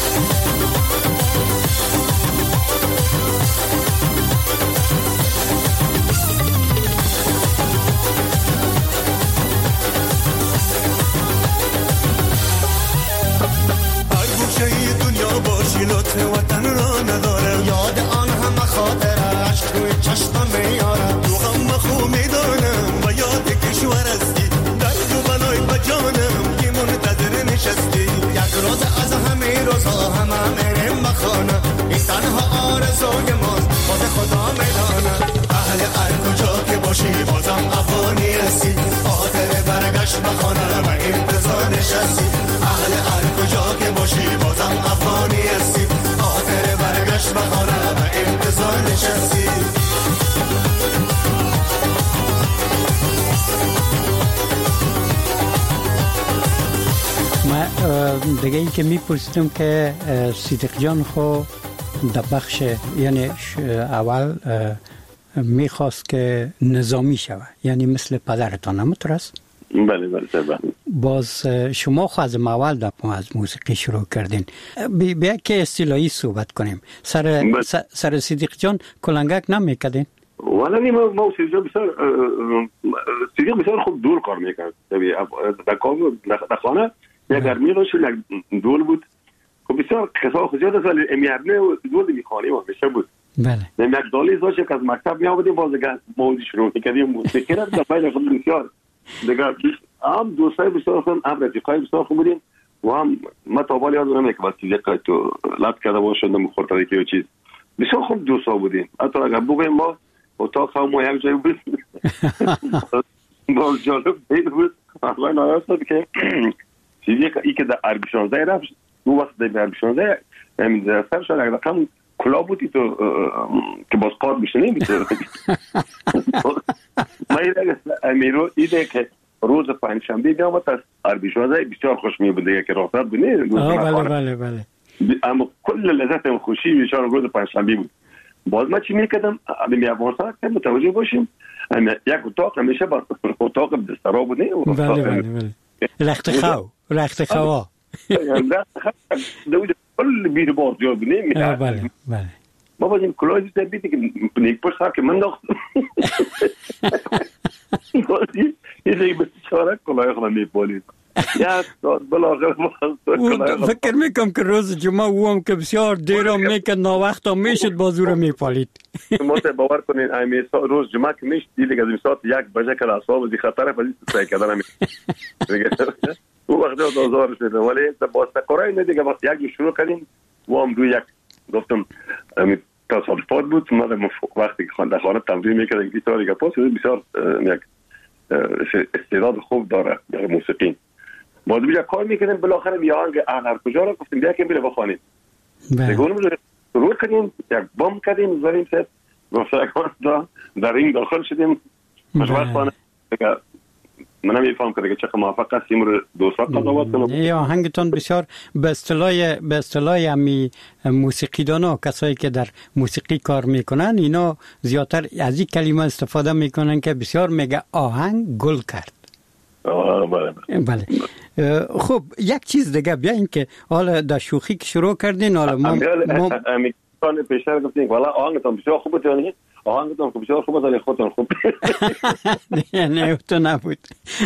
[SPEAKER 6] لطف وطن را نداره یاد آن همه خاطره عشق توی چشمم میاره تو غم خو میدانم و یاد کشور هستی درد و بلای بجانم که منتظر نشستی یک روز از همه روزها همه میرم بخانه این تنها آرزوی ماست باز خدا میدانه اهل هر کجا که باشی بازم افغانی هستی خاطر برگشت بخانه و انتظار نشستی اهل هر کجا که باشی بازم افغانی هستی خاطر برگشت بخانه و انتظار نشستی.
[SPEAKER 4] ما دیگه ای که میپرسیدم که صدیق جان خو در بخش یعنی اول میخواست که نظامی شود یعنی مثل پدرتان همونطور است؟
[SPEAKER 5] بله بله بله.
[SPEAKER 4] باز شما خو از اول در از موسیقی شروع کردین. بیا که اصطلاحی صحبت کنیم. سر سر صدیق جان کلنگک نمیکردین؟
[SPEAKER 5] ولی ما ما صدیق جان بسیار صدیق بسیار خوب دور کار میکرد. در کار در خانه یک گرمی داشت یک دول بود. خب بسیار کسا خود زیاد است ولی امیرنه و دول میخوانی و میشه بود.
[SPEAKER 4] بله.
[SPEAKER 5] یک دالی داشت که از مکتب می آمدیم باز دیگه موضوع شروع میکردیم موسیقی را در پای خود بسیار دیگه هم دوستای بسیار خوب هم رفیقای بسیار خوب بودیم و هم ما تا بالا یاد نمیاد که بعد چیزی که تو لط کرده باشه نمو خورده که چیز بسیار خوب دوستا بودیم. حتی اگر بگویم ما اتاق هم ما یک جای بود باز جالب بود اصلا نایاست که چیزی که ای که در عربی شانزده رفت او وقت در عربی شانزده همین در سر شد اگر رقم کلا بودی تو که باز قاد میشه نمیشه ما امیرو ایده که روز پنجشنبه بیامد از عربی شانزده بسیار خوش می بوده که راحت بونه
[SPEAKER 4] بله بله بله
[SPEAKER 5] اما کل لذت و خوشی بیشتر روز پنجشنبه بود باز ما چی میکردم به افغانستان که متوجه باشیم یک اتاق همیشه با اتاق بستر بوده.
[SPEAKER 4] بله بله بله رخت خو رخت خوا
[SPEAKER 5] دوید کل بیر باز جا بودیم.
[SPEAKER 4] بله بله
[SPEAKER 5] ما بازیم کلاهی بیدی که نیک پشت سر که من داختم یه دیگه بسیاره کلاهی خودم میپالید یک ساعت بلاغر
[SPEAKER 4] فکر میکنم که روز جمعه او هم که بسیار دیر هم میکرد ناوقت هم میشد بازو رو میپالید.
[SPEAKER 5] ما تا باور کنین روز جمعه که میشد دیگه از این ساعت یک بجه که اصحاب زی خطره فضیست سعی کردن هم او وقت جا دوزار شده ولی با سکرهای دیگه یک شروع کردیم و هم روی یک گفتم تصادفات بود. ما وقتی که در خانه تمرین میکردیم گیتار دیگه پاس بسیار یک استعداد خوب داره در موسیقی. ما دیگه کار میکنیم بالاخره بیا آهنگ هر کجا رو گفتیم بیا که میره بخوانیم. دیگه اونم رو کردیم یک بام کردیم زاریم سه گفتم در این داخل شدیم مشوار خانه دیگه من نمیفهم که دیگه چقدر موفق هستیم رو دوستا قضاوت کنم.
[SPEAKER 4] یا آهنگتون بسیار به اصطلاح به اصطلاح امی موسیقیدانا کسایی که در موسیقی کار میکنن اینا زیادتر از این کلمه استفاده میکنن که بسیار میگه آهنگ گل کرد.
[SPEAKER 5] آه بله
[SPEAKER 4] بله. خب یک چیز دیگه بیاین که حالا در شوخی که شروع کردین حالا ما
[SPEAKER 5] ما امیکان پیشتر گفتیم والا آهنگتون بسیار خوبه تو آهنگتون خوب بسیار خوبه ولی خودتون خوب
[SPEAKER 4] نه نه تو نبود.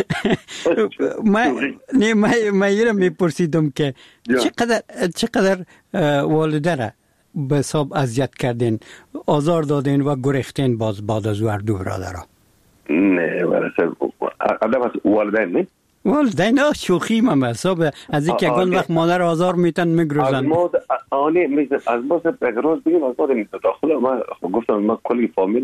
[SPEAKER 4] من نه من من میپرسیدم که چقدر چقدر والده را به حساب اذیت کردین آزار دادین و گریختین باز بعد از ور دو برادرها؟
[SPEAKER 5] نه ولی آدم از والدین نه
[SPEAKER 4] والدین ها شوخی من حساب از اینکه یکان وقت مادر آزار میتن میگروزن
[SPEAKER 5] از ما آنی میز از ما بغروز بگیم از ما داخل ما گفتم ما کلی فامیل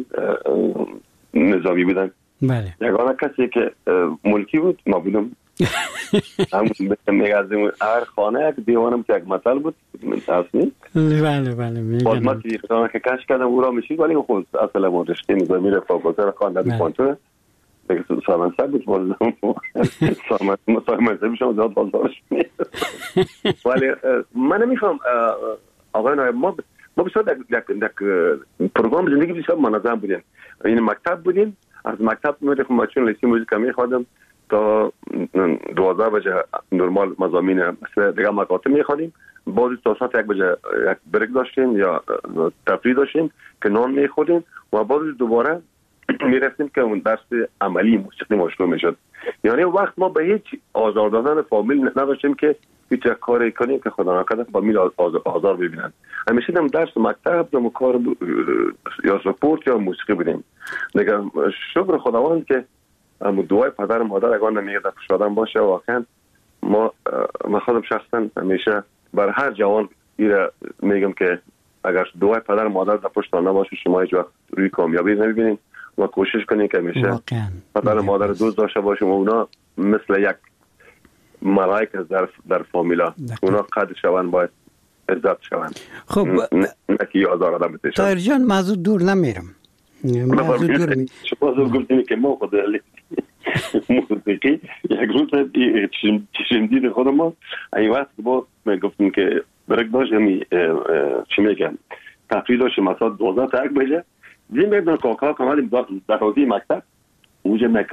[SPEAKER 5] نظامی بودن.
[SPEAKER 4] بله
[SPEAKER 5] یگانه کسی که ملکی بود ما بودم. هم میگازیم هر خانه یک دیوانم که یک مطل بود من تصمیم
[SPEAKER 4] بله بله میگم
[SPEAKER 5] باز ما دیگه که کش کردم او را میشید ولی خود اصلا ما رشته نظامی را فاکولته خواندم کنتور دیگه سامان سر بود بازم سامان سامان سر بیشتر زیاد بازارش میاد ولی من نمیخوام آقای نایب ما ما بسیار در یک پروگرام زندگی بسیار منظم بودیم. این مکتب بودیم از مکتب میرفتم ما چون لیسه موزیک میخوادم تا دوازده بجه نرمال مضامین دیگه مکاتب میخوادیم بعد تا ساعت یک بجه یک بریک داشتیم یا تفریح داشتیم که نان میخوردیم و بعد دوباره میرفتیم که اون درس عملی موسیقی ما شروع میشد. یعنی وقت ما به هیچ آزار دادن فامیل نداشتیم که هیچ کاری کنیم که خدا نکنه فامیل آزار ببینن. همیشه هم درس مکتب و کار یا سپورت یا موسیقی بودیم. دیگه شکر خداوند که دعای پدر مادر اگه نمیگه در شادم باشه واقعا ما من خودم شخصا همیشه بر هر جوان ایره میگم که اگر دعای پدر مادر در پشت نباشه شما هیچ وقت روی کامیابی نمیبینید و کوشش کنید که همیشه پدر مادر دوست داشته باشیم و اونا مثل یک ملائکه در در فامیلا اونا قدر شوند باید عزت شوند.
[SPEAKER 4] خب
[SPEAKER 5] نکی آزار آدم بتشن.
[SPEAKER 4] طاهر جان موضوع دور نمیرم. موضوع دور می
[SPEAKER 5] شما گفتین که ما خود موسیقی یک روز چشمدید خود ما این وقت با گفتیم که برک داشت همی چی میگن تفریح داشت مثلا دوازده تا یک بجه دیم بیدن کاکا کامل در حوضی مکتب اونجا مک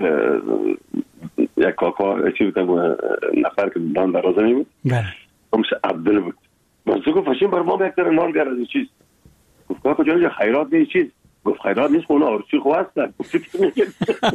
[SPEAKER 5] یک کاکا چی بودن نفر که دان درازه نمید همش عبدال بود بازو گفت فشیم بر ما بکتر نان گر از این چیز گفت کاکا جانجا خیرات نیست چیز گفت خیرات نیست خونه آرچی خواه هستن گفت چی میگن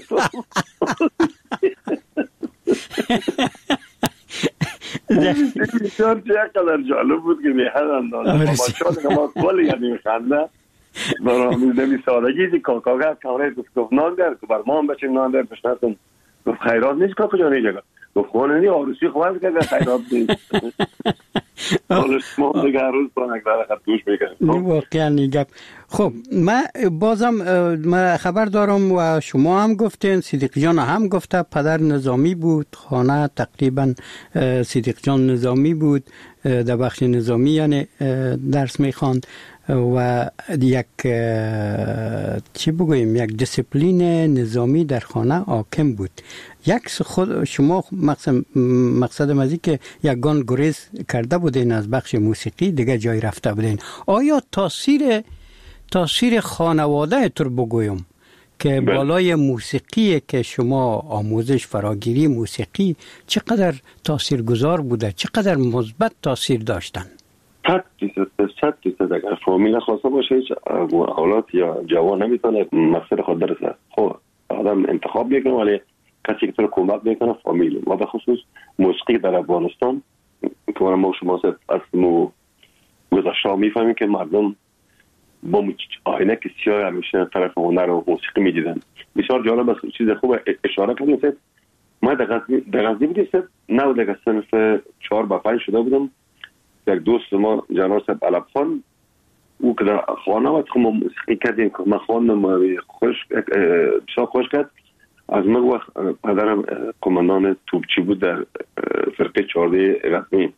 [SPEAKER 5] بسیار چقدر جالب بود که میهدن دانه باشاد که ما کلی یعنی میخنده برای نمی سادگی کاکاگر کامره گفت نان در که بر ما هم بچیم نان در بشنستم گفت خیرات نیست کاکا جانی جگه گفت خونه نی آروسی خواهد که خیرات نیست حالش ما دیگه هر روز بانک در خط گوش میکنیم
[SPEAKER 4] واقعا نیگم. خب من بازم من خبر دارم و شما هم گفتین صدیق جان هم گفته پدر نظامی بود خانه تقریبا صدیق جان نظامی بود در بخش نظامی یعنی درس میخواند و یک چی بگویم یک دیسیپلین نظامی در خانه حاکم بود. یک خود شما مقصد مقصد مزی که یگان گریز کرده بودین از بخش موسیقی دیگه جای رفته بودین. آیا تاثیر تاثیر خانواده تر بگویم که بالای موسیقی که شما آموزش فراگیری موسیقی چقدر تاثیرگذار بوده، چقدر مثبت تاثیر داشتن؟
[SPEAKER 5] صد درصد صد درصد اگر فامیل خواسته باشه هیچ اولاد یا جوان نمیتونه مقصد خود برسه. خب آدم انتخاب میکنه ولی کسی که تو رو کمک میکنه فامیل. و به خصوص موسیقی در افغانستان که ما شما از مو گذشته میفهمیم که مردم با عینک سیاه همیشه طرف هنر و موسیقی میدیدن. بسیار جالب است. چیز خوب اشاره کردید. ما در غزنی در غزنی بودیم، نه در صنف چهار با پنج شده بودم. یک دوست ما جناب صاحب علب خان او که در خانه وقت ما موسیقی کردیم که من خواندم خوش بسیار خوش کرد. از من وقت پدرم کماندان توپچی بود در فرقه چهارده غزنی.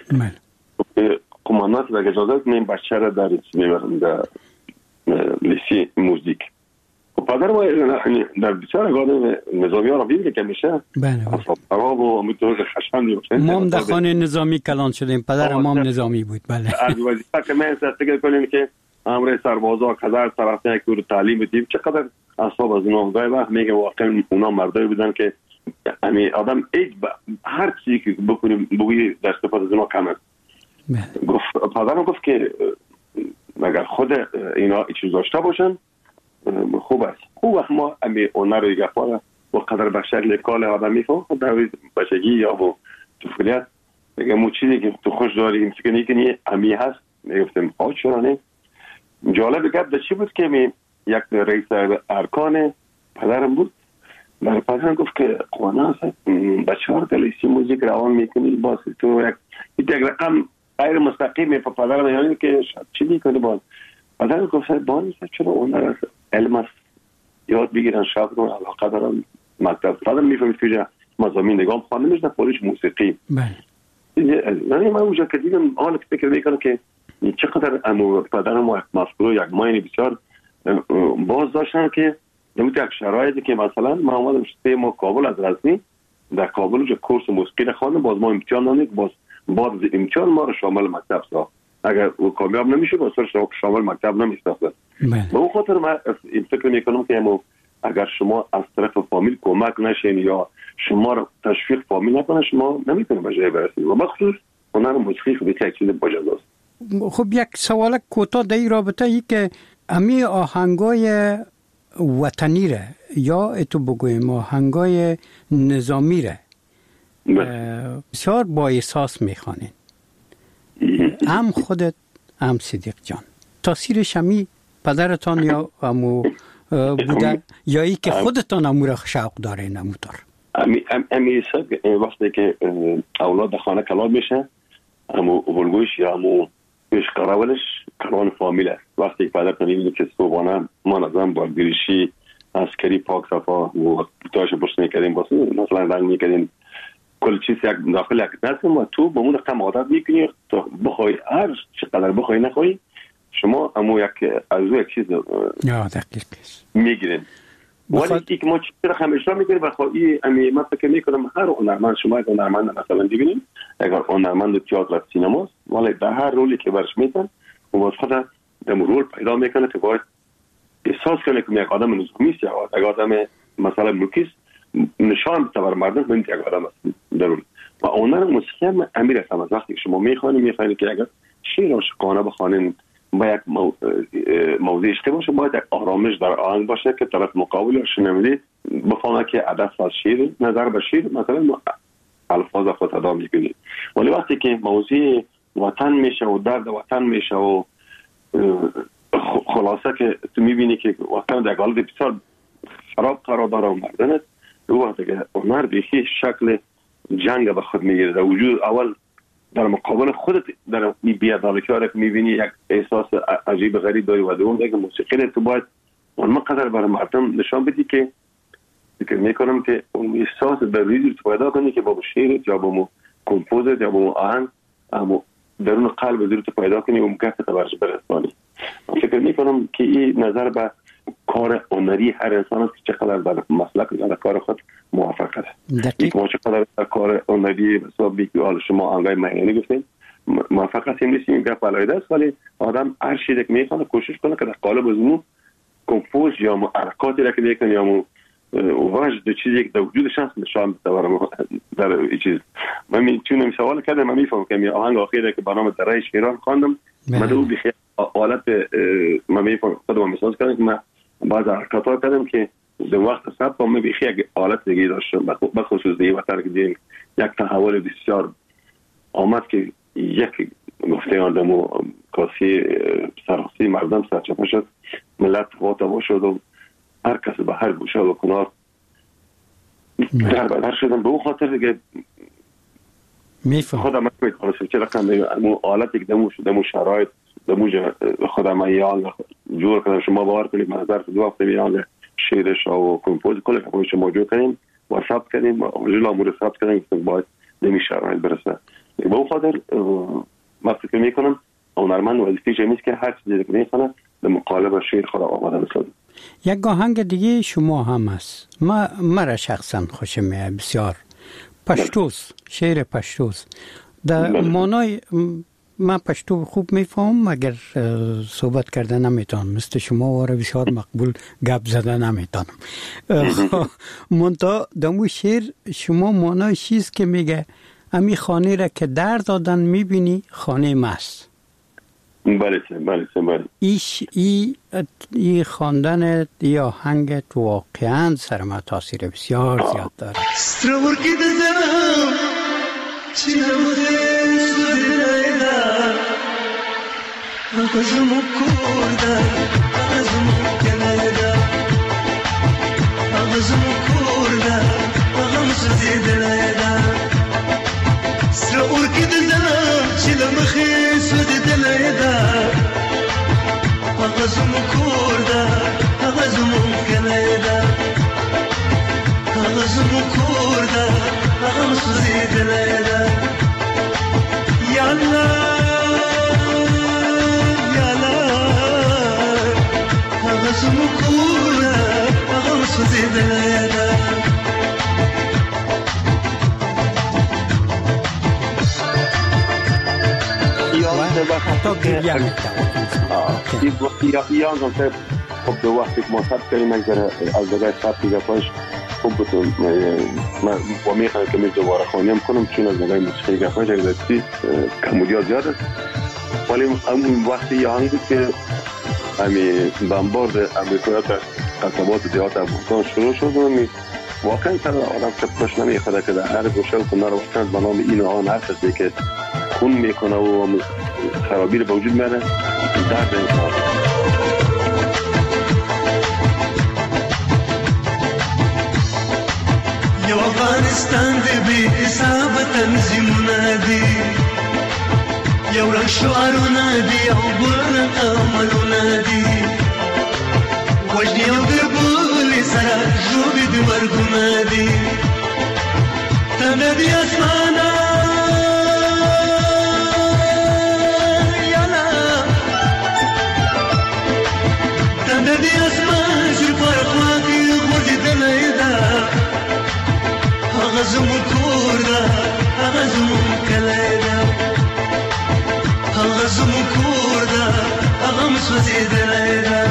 [SPEAKER 5] کماندان در اجازه من بچه را در در لیسی موزیک و پدر ما در بسیار اگاد نظامی ها را بیم که میشه اصاب و امیتوز خشن
[SPEAKER 4] ما هم در خانه نظامی کلان شدیم. پدر ما هم نظامی بود. بله
[SPEAKER 5] از وظیفه که من فکر کنیم که امر سربازا هزار طرف یک دور تعلیم بدیم چقدر اصاب از اونها گاهی وقت میگه واقعا اونا مردای بودن که یعنی آدم ایج هر چیزی که بکنیم بگویی در استفاده از اونها کم است. گفت پدرم گفت که اگر خود اینا چیز داشته باشن خوب است. خوب وقت ما امی اونها رو گفت و قدر به شکل کال آدم میفهم در بچگی یا با طفولیت میگه مو چیزی که تو خوش داری این فکر نیکنی امی هست. میگفتم آه چرا نه. جالب گفت در چی بود که می یک رئیس ارکان پدرم بود. در پدرم گفت که قوانا هست بچه ها رو دلیسی موزیک روان میکنی باز تو یک یک رقم غیر مستقیم په پدرم یعنی که چی میکنه باز پدرم گفت بانی چرا اون را علم است یاد بگیرن شاید رو علاقه دارن مکتب پدرم میفهمید که مضامین نگام خانه میشنه پولیش موسیقی.
[SPEAKER 4] بله
[SPEAKER 5] یعنی من اونجا که دیدم حالا که فکر میکنم که چقدر امو پدرم و مفکر یک ماینی بسیار باز داشتن که نمیده یک شرایطی که مثلا ما آمدم سه ماه کابل از غزنی در کابل اونجا کورس موسیقی خواندم باز ما امتحان دادیم باز بعد از امتحان ما رو شامل مکتب ساخت. اگر او کامیاب نمیشه باز شامل مکتب نمیساخت. به اون خاطر من این فکر میکنم که اگر شما از طرف فامیل کمک نشین یا شما رو تشویق فامیل نکنه شما نمیتونید به جای برسید. و بخصوص هنر موسیقی خود یک چیز باجاست.
[SPEAKER 4] خب یک سوال کوتاه در این رابطه ای که امی آهنگای وطنی ره یا اتو بگویم آهنگای نظامی ره بسیار با احساس میخوانین. هم خودت هم صدیق جان تاثیرش همی پدرتان یا امو بوده یا ای که خودتان امو را شوق دارین اموتر؟
[SPEAKER 5] امی امی وقتی که اولاد خانه کلان میشه امو ولگوش یا امو پیش قرارش کلان فامیل است. وقتی پدرتان میبینه که صبحانه ما نظام بالگریشی عسکری پاک صفا و تاش برش میکردیم باسه مثلا رنگ میکردیم کل چیز یک داخل یک نسل و تو به اون رقم عادت میکنی تا بخوای هر چقدر بخوای نخوای شما امو یک از یک چیز میگیرین. ولی ای که ما چیز رقم اشرا میکنیم و خواهی امی ما فکر میکنم هر هنرمند شما یک هنرمند مثلا ببینیم اگر هنرمند تئاتر سینماست ولی در هر رولی که برش میتن و باز خود در رول پیدا میکنه که باید احساس کنه که یک آدم نظامی است یا یک آدم مثلا ملکی نشان بده بر مردم من یک آدم است درون. و هنر موسیقی هم امیر است. از وقتی شما میخوانید میخوانید که اگر شعر عاشقانه بخوانید با یک موضوع عشقی باشه باید یک آرامش در آهنگ باشه که طرف مقابل شنونده بفهمه که هدف از شعر نظر به شعر مثلا الفاظ خود ادا میکنه. ولی وقتی که موضوع وطن میشه و درد وطن میشه و خلاصه که تو میبینی که وطن در حالت بسیار خراب قرار داره و مردنت او وقتی که هنر بیخی شکل جنگ به خود میگیره در وجود اول در مقابل خودت در بی‌عدالتی ها رو میبینی یک احساس عجیب غریب داری و دوم دیگه موسیقی تو باید اون قدر برای مردم نشان بدی که فکر میکنم که اون احساس به وجود تو پیدا کنی که با شعر یا با کمپوزیت یا با آهنگ اما درون قلب زیر تو پیدا کنی و مکافات برش برسانی. من فکر میکنم که این نظر به کار هنری هر انسان است که چقدر در مسلک در کار خود موفق است. یک ما چقدر در کار هنری حساب بیگوال شما آنگاه مهینی گفتیم موفقیت نیست این گپ علایده است، ولی آدم هر چیزی که میخواد کوشش کنه که در قالب از اون کمپوز یا مو حرکاتی را که میکنه یا مو وجد چیزی که در وجودش هست نشان بده در این چیز. من میتونم سوال کردم، من میفهمم که آهنگ آخری که برنامه درای شیران خواندم من دو بخیر حالت من میفهمم خودم محسوس کردم که من بعض حرکات‌ها کردم که در وقت ثبت من بخیر یک حالت دیگه داشتم، به خصوص دیگه وقتی که دیدم یک تحول بسیار آمد که یک گفته آدم و کاسی سرخصی مردم سرچپه شد، ملت خواتا شد و هر کس به هر گوشه و کنار در بدر شدن. به اون خاطر دیگه
[SPEAKER 4] میفهم
[SPEAKER 5] خودم میتونستم چه رقم دمو حالتی که دمو دمو شرایط دمو خودم ایال جور کردم. شما باور کنید من ظرف دو هفته میان شعرش و کمپوز کل که شما موجود کردیم و ثبت کردیم و جلو امور ثبت کردیم که باید دمی شرایط برسه. به اون خاطر ما فکر میکنم هنرمند وظیفه‌ش اینه که هر چیزی که میکنه به مقالب شعر خود آماده بسازه.
[SPEAKER 4] یک آهنگ دیگه شما هم هست، ما مرا شخصا خوشم میاد بسیار، پشتوس، شعر پشتوس در معنای من پشتو خوب میفهم مگر صحبت کرده نمیتونم، مثل شما واره بسیار مقبول گپ زده نمیتونم. منتها دمو شعر شما معنای چیز که میگه امی خانه را که در دادن میبینی خانه ماست.
[SPEAKER 5] بله بله بله.
[SPEAKER 4] ایش ای ای خواندن یا آهنگت واقعا سر ما تاثیر بسیار زیاد داره.
[SPEAKER 6] استرور کی دزم چیمده سودیدا اغزم کوردا اغزم کندا اغزم کوردا اغم سودیدا استرور کی دزم چیمخه سودیدا اغزم کوردا اغزم کندا اغزم کوردا اغم سودیدا یا الله یا الله اغزم کوردا اغم سودیدا
[SPEAKER 4] حتی گریه میتونم
[SPEAKER 5] یا آنجا خب دو وقتی که ما ثبت کردیم اگر از بگه ثبت دیگه پاش خوب بتون من با میخوام که می دوباره خوانیم کنم چون از بگه موسیقی گفاش اگر دستی کمودی ها زیاد است، ولی اون وقتی یا آنگی که همی بمبارد امریکایی تا قطبات دیات افغانستان شروع شد و می واقعا سر آدم چپش نمیخوده که در هر گوشه و کنار وقتند به نام این آن هر کسی که خون میکنه و خرابی رو به وجود میاره درد انسان.
[SPEAKER 6] یا افغانستان دی بی حساب تنظیمونه دی یو رنگ شعارونه دی او بل عملونه دی وجنی او در بولی سره جوبی دی مرگونه دی تنده دی اسمانه یالا تنده دی اسمان شر پرخواقی خوردی دلیده اغزم کوردا اغزم کلیدا اغزم کوردا اغم سوزیدلیدا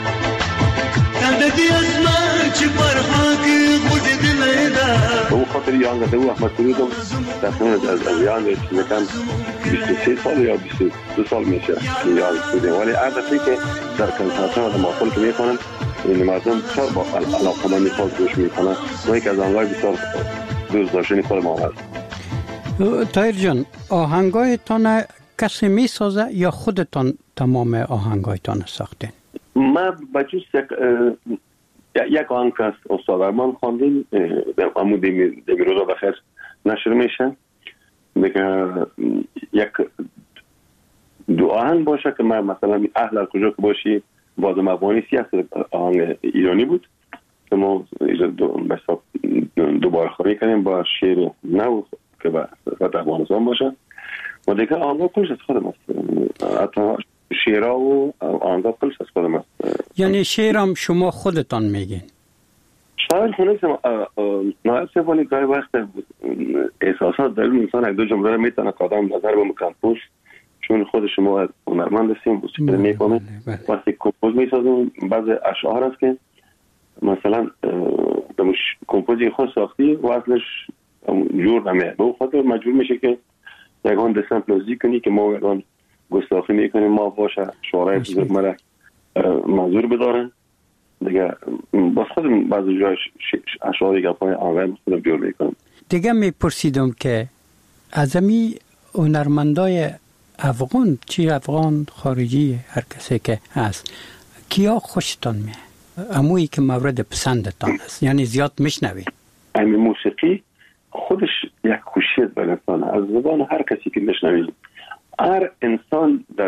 [SPEAKER 6] کندی اسمان چی پرخواقی خود دلیدا.
[SPEAKER 5] او خاطر یانگا دو احمد سرودم تقریبا از از یانگا چیزی کم بیست و سه سال یا بیست و دو سال میشه یانگا سرودم، ولی عادتی که در کنسرت‌ها و محفل که میکنن این مردم بسیار با علاقه من میخواد گوش میکنن و یک از آنهای بسیار دوست داشتنی خود ما هست.
[SPEAKER 4] طاهر جان آهنگایتان کسی میسازه یا خودتان تمام آهنگایتان ساختین؟
[SPEAKER 5] ما بچوس یک یک آهنگ که استاد ارمان خواندیم امو دیمی روزا بخیر نشر میشه دیگه یک دو آهنگ باشه که من مثلا اهل کجا که باشی بازم افغانی سیاست آهنگ ایرانی بود که ما دوباره خواهی کنیم با شعر نو که با افغانستان باشه و دیگه آهنگا کلش از خودم است، حتی شعرها و آهنگا کلش از خودم است.
[SPEAKER 4] یعنی شعرم شما خودتان میگین؟
[SPEAKER 5] شاید خونیستم نه ولی گاهی وقت احساسات در انسان یک دو جمله رو میتونه که آدم نظر به کمپوز، چون خود شما هنرمند هستیم موسیقی میکنیم، وقتی کمپوز میسازیم بعض اشعار هست که مثلا دمش کمپوزی خود ساختی وصلش جور نمیه، به خاطر مجبور میشه که یکان دسمپلوزی کنی که ما یکان گستاخی میکنیم ما باشه شعرهای بزرگ مرا منظور بدارن دیگه، باز خودم بعضی جای اشعاری که پای آنلاین خودم بیار میکنم.
[SPEAKER 4] دیگه میپرسیدم که از امی هنرمندای افغان، چی افغان خارجی هر کسی که هست، کیا خوشتان میه؟ امویی که مورد پسندتان است، یعنی زیاد میشنوید؟
[SPEAKER 5] امی موسیقی خودش یک خوشیت به انسان، از زبان هر کسی که میشنوید، هر انسان در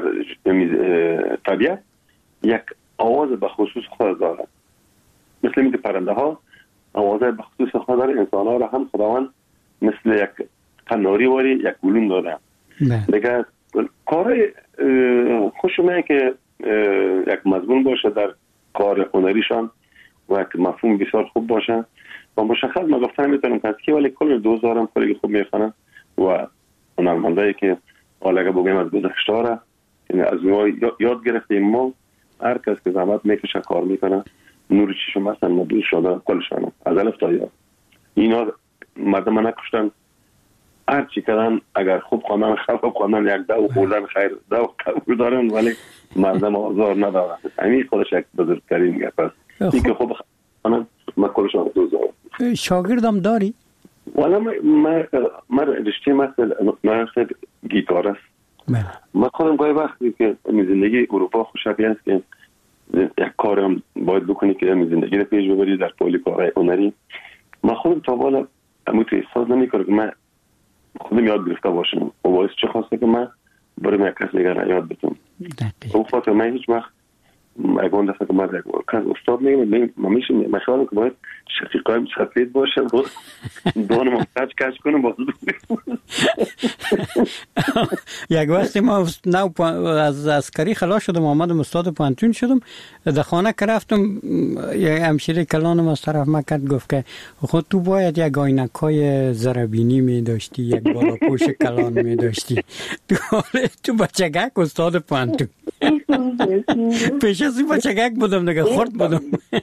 [SPEAKER 5] طبیعت یک آواز به خصوص خود دارد، مثل اینکه پرنده ها آواز به خصوص خود داره، انسان ها را هم خداوند مثل یک قناری واری یک گلون داده. دیگه کار خوشمه که یک مضمون باشه در کار هنریشان و یک مفهوم بسیار خوب باشه و مشخص ما گفتن میتونم که ولی کل دوزارم کلی خوب میخونن و هنرمندایی که حالا اگه بگیم از گذشته را از ما یاد گرفتیم، ما هر کس که زحمت میکشه کار میکنه نور چشم مثلا مدل شده کلشان از الف تا یا اینا مردم نکشتن، هر چی کردن اگر خوب خواندن خراب خواندن یک دو خوردن خیر دو قبول دارن ولی مردم آزار ندارن. همین خودش یک بزرگترین گپ است. این که خوب خواندن ما کلشان دوزار.
[SPEAKER 4] شاگردم داری؟
[SPEAKER 5] والا ما ما رشته مثل مثل گیتار است. ما خودم گاهی وقتی که زندگی اروپا خوشحالی است که یک کارم باید بکنی که زندگی رو پیش ببری در پول کارهای هنری، ما خودم تا بالا اموت احساس نمیکنم که من خودم یاد گرفته باشم و باعث چه خواسته که من برای یک کس دیگر یاد بتونم. اون خاطر من هیچ وقت اگه دفعه که من یک کس استاد میگم من میشه مشاهده که باید شقیقایم سفید باشه و دانم کچ کچ کنم باز
[SPEAKER 4] یک وقتی ما نو از عسکری خلاص شدم آمدم استاد پانتون شدم، در خانه که رفتم یک همشیره کلانم از طرف ما کرد گفت که خود تو باید یک آینکای زربینی می داشتی، یک بالا پوش کلان می داشتی، تو تو بچگک استاد پانتون پیش از این بچگک بودم دیگه خورد بودم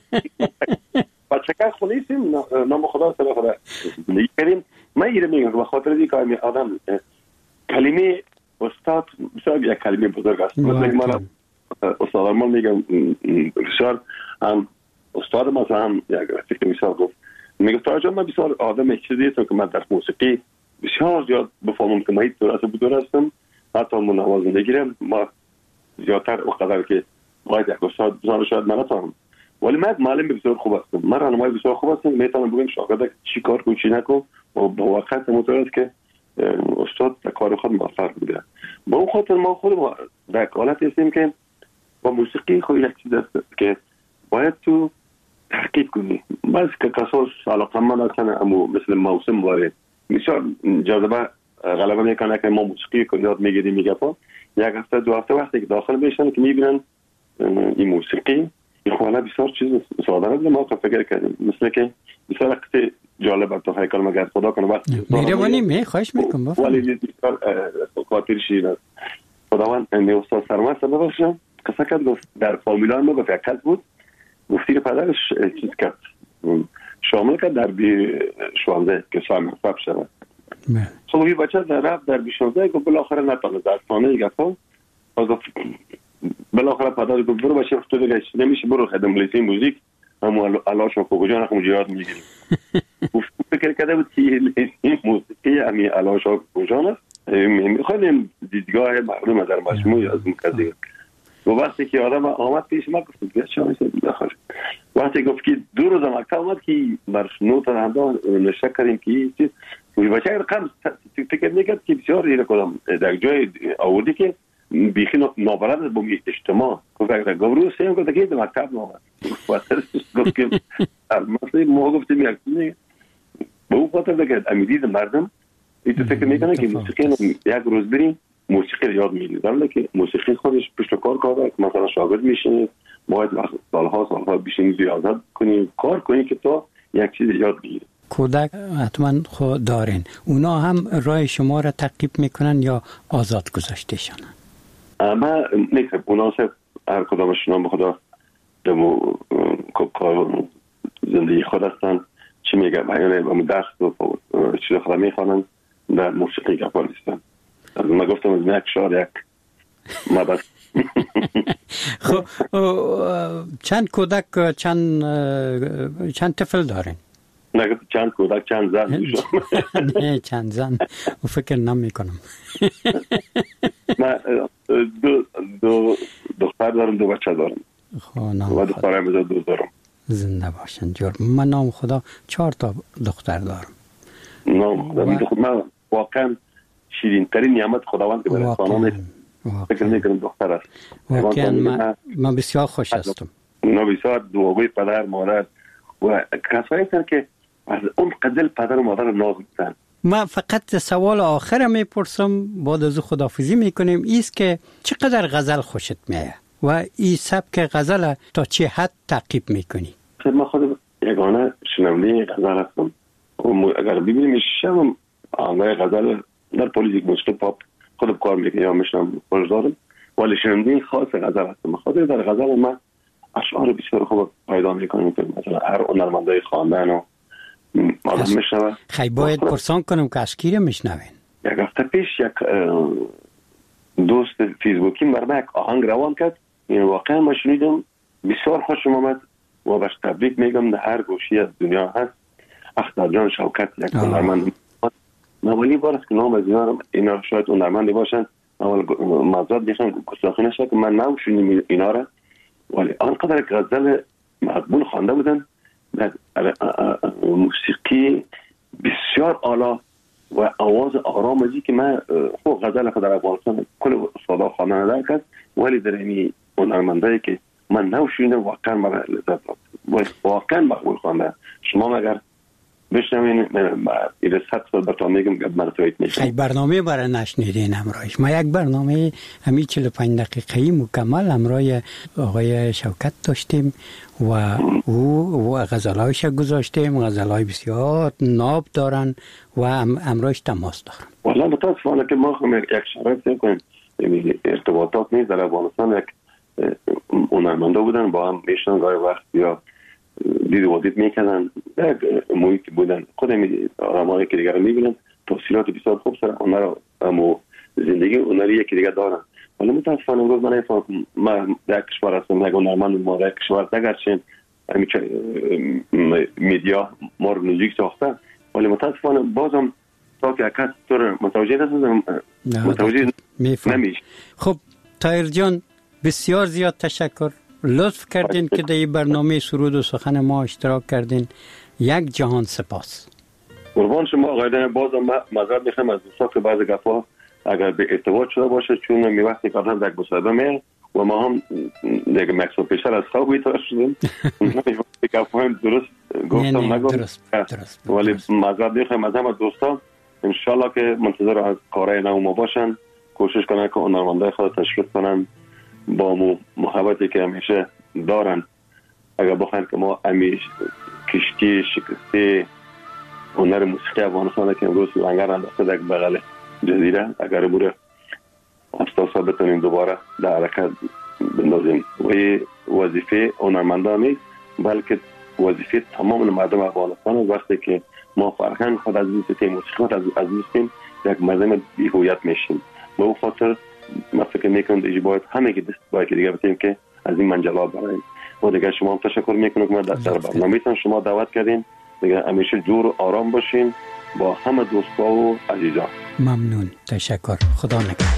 [SPEAKER 5] بچگک خونیسیم نام خدا سلا خدا نگیریم. من ایره میگم به خاطر دیگه که آدم کلمه استاد بسیار یک کلمه بزرگ است. مثل من استاد ما میگم بسیار هم استاد مثلا هم یک رفیق مثال گفت میگه تاجا من بسیار آدم چیزی که من در موسیقی بسیار زیاد بفهمم که من هیچ درست بودور هستم، حتی من آواز نگیرم ما زیادتر اقدر که باید یک استاد بزرگ شاید من نتونم، ولی من معلم بسیار خوب هستم، من راهنمای بسیار خوب هستم، میتونم بگم شاگرد چی کار کن چی نکن و با وقت متوجه که استاد در کار خود موفق بوده. با اون خاطر ما خود در حالت هستیم که با موسیقی خود یک چیز است که باید تو تحقیق کنی. بس که کساس علاقمند هستن اما مثل موسم وارد بسیار جاذبه غلبه میکنه که ما موسیقی که یاد میگیریم میگه پا یک هفته دو هفته وقتی که داخل میشن که میبینن این موسیقی این خواهلا بسیار چیز ساده است. ما فکر کردیم مثل که بسیار وقتی جالب است تو هیکل مگر خدا کنه وقت
[SPEAKER 4] میروانی می خواهش میکنم
[SPEAKER 5] ولی بسیار خاطر شیر است. خداوند این استاد سرمست ببخشم قصه کرد گفت در فامیلان ما گفت یک کس بود گفتی که پدرش چیز کرد شامل کرد در بی شوانزه که سایم حساب شد. خب این بچه در رفت در بی شوانزه گفت بالاخره نتانه در خانه گفت بالاخره پدر گفت برو بچه تو دیگه نمیشه برو خدم لیسه موزیک همو علاش و کجا نخم جهاد میگیریم. گفت فکر کرده بود که این موسیقی همی علاش و کجا است میخوایم دیدگاه مردم در مجموعی از اون کسی. و وقتی که آدم آمد پیش ما گفت بیا چه میشه بخیر وقتی گفت که دو روز مکتب آمد که بر نوت هم نشه کردیم که چیز و بچه رقم فکر میکرد که بسیار ایره کدام در جای آوردی که بیخی نابرد با اجتماع گفت اگر گفت سیم گفت که در مکتب نامد گفت که مثلا ما گفتیم یک چیزی به اون خاطر بگرد امیدید مردم ایتو فکر میکنه که موسیقی یک روز بریم موسیقی رو یاد میگیرید، ولی که موسیقی خودش پشت کار کرده که مثلا شاگرد میشینید باید سالها سالها بشینید ریاضت کنید کار کنید که تا یک چیز یاد بگیرید.
[SPEAKER 4] کودک حتما خود دارین، اونا هم راه شما را تعقیب میکنن یا آزاد گذاشتهشان؟
[SPEAKER 5] اما نیست اونا سه هر کدامشون به خدا دمو کار زندگی خود هستن. چی میگم یعنی با درس و چیز خدا میخوانن، در موسیقی کار نیستن. از من گفتم از یک شعر یک ما بس.
[SPEAKER 4] خب چند کودک چند چند طفل دارین؟
[SPEAKER 5] نه چند کودک چند زن.
[SPEAKER 4] نه چند زن و فکر نمی کنم.
[SPEAKER 5] من دو دو دختر دارم، دو بچه دارم. و دخترم دو دارم.
[SPEAKER 4] زنده باشن جور. من نام خدا چهار تا دختر دارم.
[SPEAKER 5] نام خدا و... من واقعا شیرین ترین نعمت خداوند که برای انسانان فکر میکنم دختر است.
[SPEAKER 4] واقعا من, من بسیار خوش هستم.
[SPEAKER 5] نه بسیار دعاگوی پدر مادر و کسایی هستند که از اون قدر پدر و مادر ناز میکنن.
[SPEAKER 4] من فقط سوال آخر میپرسم بعد از خداحافظی میکنیم، ایست که چقدر غزل خوشت میاد و این سبک غزل تا چه حد تعقیب میکنی؟
[SPEAKER 5] من خود یگانه شنونده غزل هستم. اگر ببینیم شب آنگاه غزل در پولیتیک موسیقی پاپ خود کار میکنم یا میشنم خوش دارم، ولی شنونده خاص غزل هستم. خود در غزل من اشعار بسیار خوب پیدا میکنم، مثلا هر هنرمندای خواندن و آدم میشنوه.
[SPEAKER 4] خیلی باید پرسان کنم که از کی میشنوین؟
[SPEAKER 5] یک هفته پیش یک دوست فیسبوکی مرد یک آهنگ روان کرد، این واقعا ما شنیدم بسیار خوشم آمد و باش تبریک میگم. در هر گوشی از دنیا هست. اختر جان شوکت یک هنرمند اولی بار است که نام از اینا اینا شاید هنرمندی باشن. اول معذرت میخوام گستاخی نشه که من نمیشونم اینا را، ولی آنقدر غزل مقبول خوانده بودن، موسیقی بسیار اعلی و آواز آرام ازی که من خود غزل خود در افغانستان کل استادا خواننده نکرد، ولی در این هنرمندایی که من نمیشونم واقعا من لذت داد، واقعا مقبول خوانده. شما مگر بشنوین این صد سال براتون میگم که مرتبط میشه.
[SPEAKER 4] خیلی برنامه برای نشنیدین همراهش. ما یک برنامه همین چهل و پنج دقیقه‌ای مکمل همراه آقای شوکت داشتیم و او و غزلایش گذاشتیم. غزلای بسیار ناب دارن و همراهش تماس دارن.
[SPEAKER 5] والله متاسفانه که ما هم یک شرایط نکنیم ارتباطات نیست. در افغانستان یک هنرمنده بودن با هم میشن گاهی وقت یا دید و دید میکنن، یک محیط بودن خود آرامایی که دیگر میبینن، تفصیلات بسیار خوب سر هنر و زندگی هنری یکی دیگر دارن. ولی متاسفانه امروز من ایفان من در کشور هستم، یک هنرمند ما در کشور دگرچین میدیا ما رو نزدیک ساخته، ولی متاسفانه بازم تا که اکس طور متوجه نستم متوجه نمیشه.
[SPEAKER 4] خب طاهر جان بسیار زیاد تشکر، لطف کردین که در این برنامه سرود و سخن ما اشتراک کردین. یک جهان سپاس.
[SPEAKER 5] قربان شما آقای. بازم معذرت میخوام از دوستان که بعضی گپا اگر به ارتباط شده باشه، چون می وقتی قبلا در مصاحبه می و ما هم دیگه مکسو پیشتر از خواب بیدار شدیم. گپا هم درست گفتم نگفت، ولی معذرت میخوام از همه دوستان. ان شاء الله که منتظر از کارهای نو ما باشن، کوشش کنن که هنرمندای خود تشویق کنن با مو محبتی که همیشه دارن. اگر بخواین که ما همیشه کشتی شکسته هنر موسیقی افغانستان که امروز لنگر انداخته در بغل جزیره، اگر بوده افسوسا بتونیم دوباره در حرکت بندازیم. و این وظیفه هنرمندان نیست بلکه وظیفه تمام مردم افغانستان. وقتی که ما فرهنگ خود از موسیقی موسیقی خود از عزیزیم، یک مردم بی‌هویت میشیم. به اون خاطر من فکر میکنم دیگه باید همه که دست باید که دیگه بتونیم که از این منجلات براییم. و دیگه شما هم تشکر میکنم که من در برنامه‌تون شما دعوت کردین. دیگه همیشه جور و آرام باشین با همه دوستا و عزیزان.
[SPEAKER 4] ممنون، تشکر. خدا نگهدار.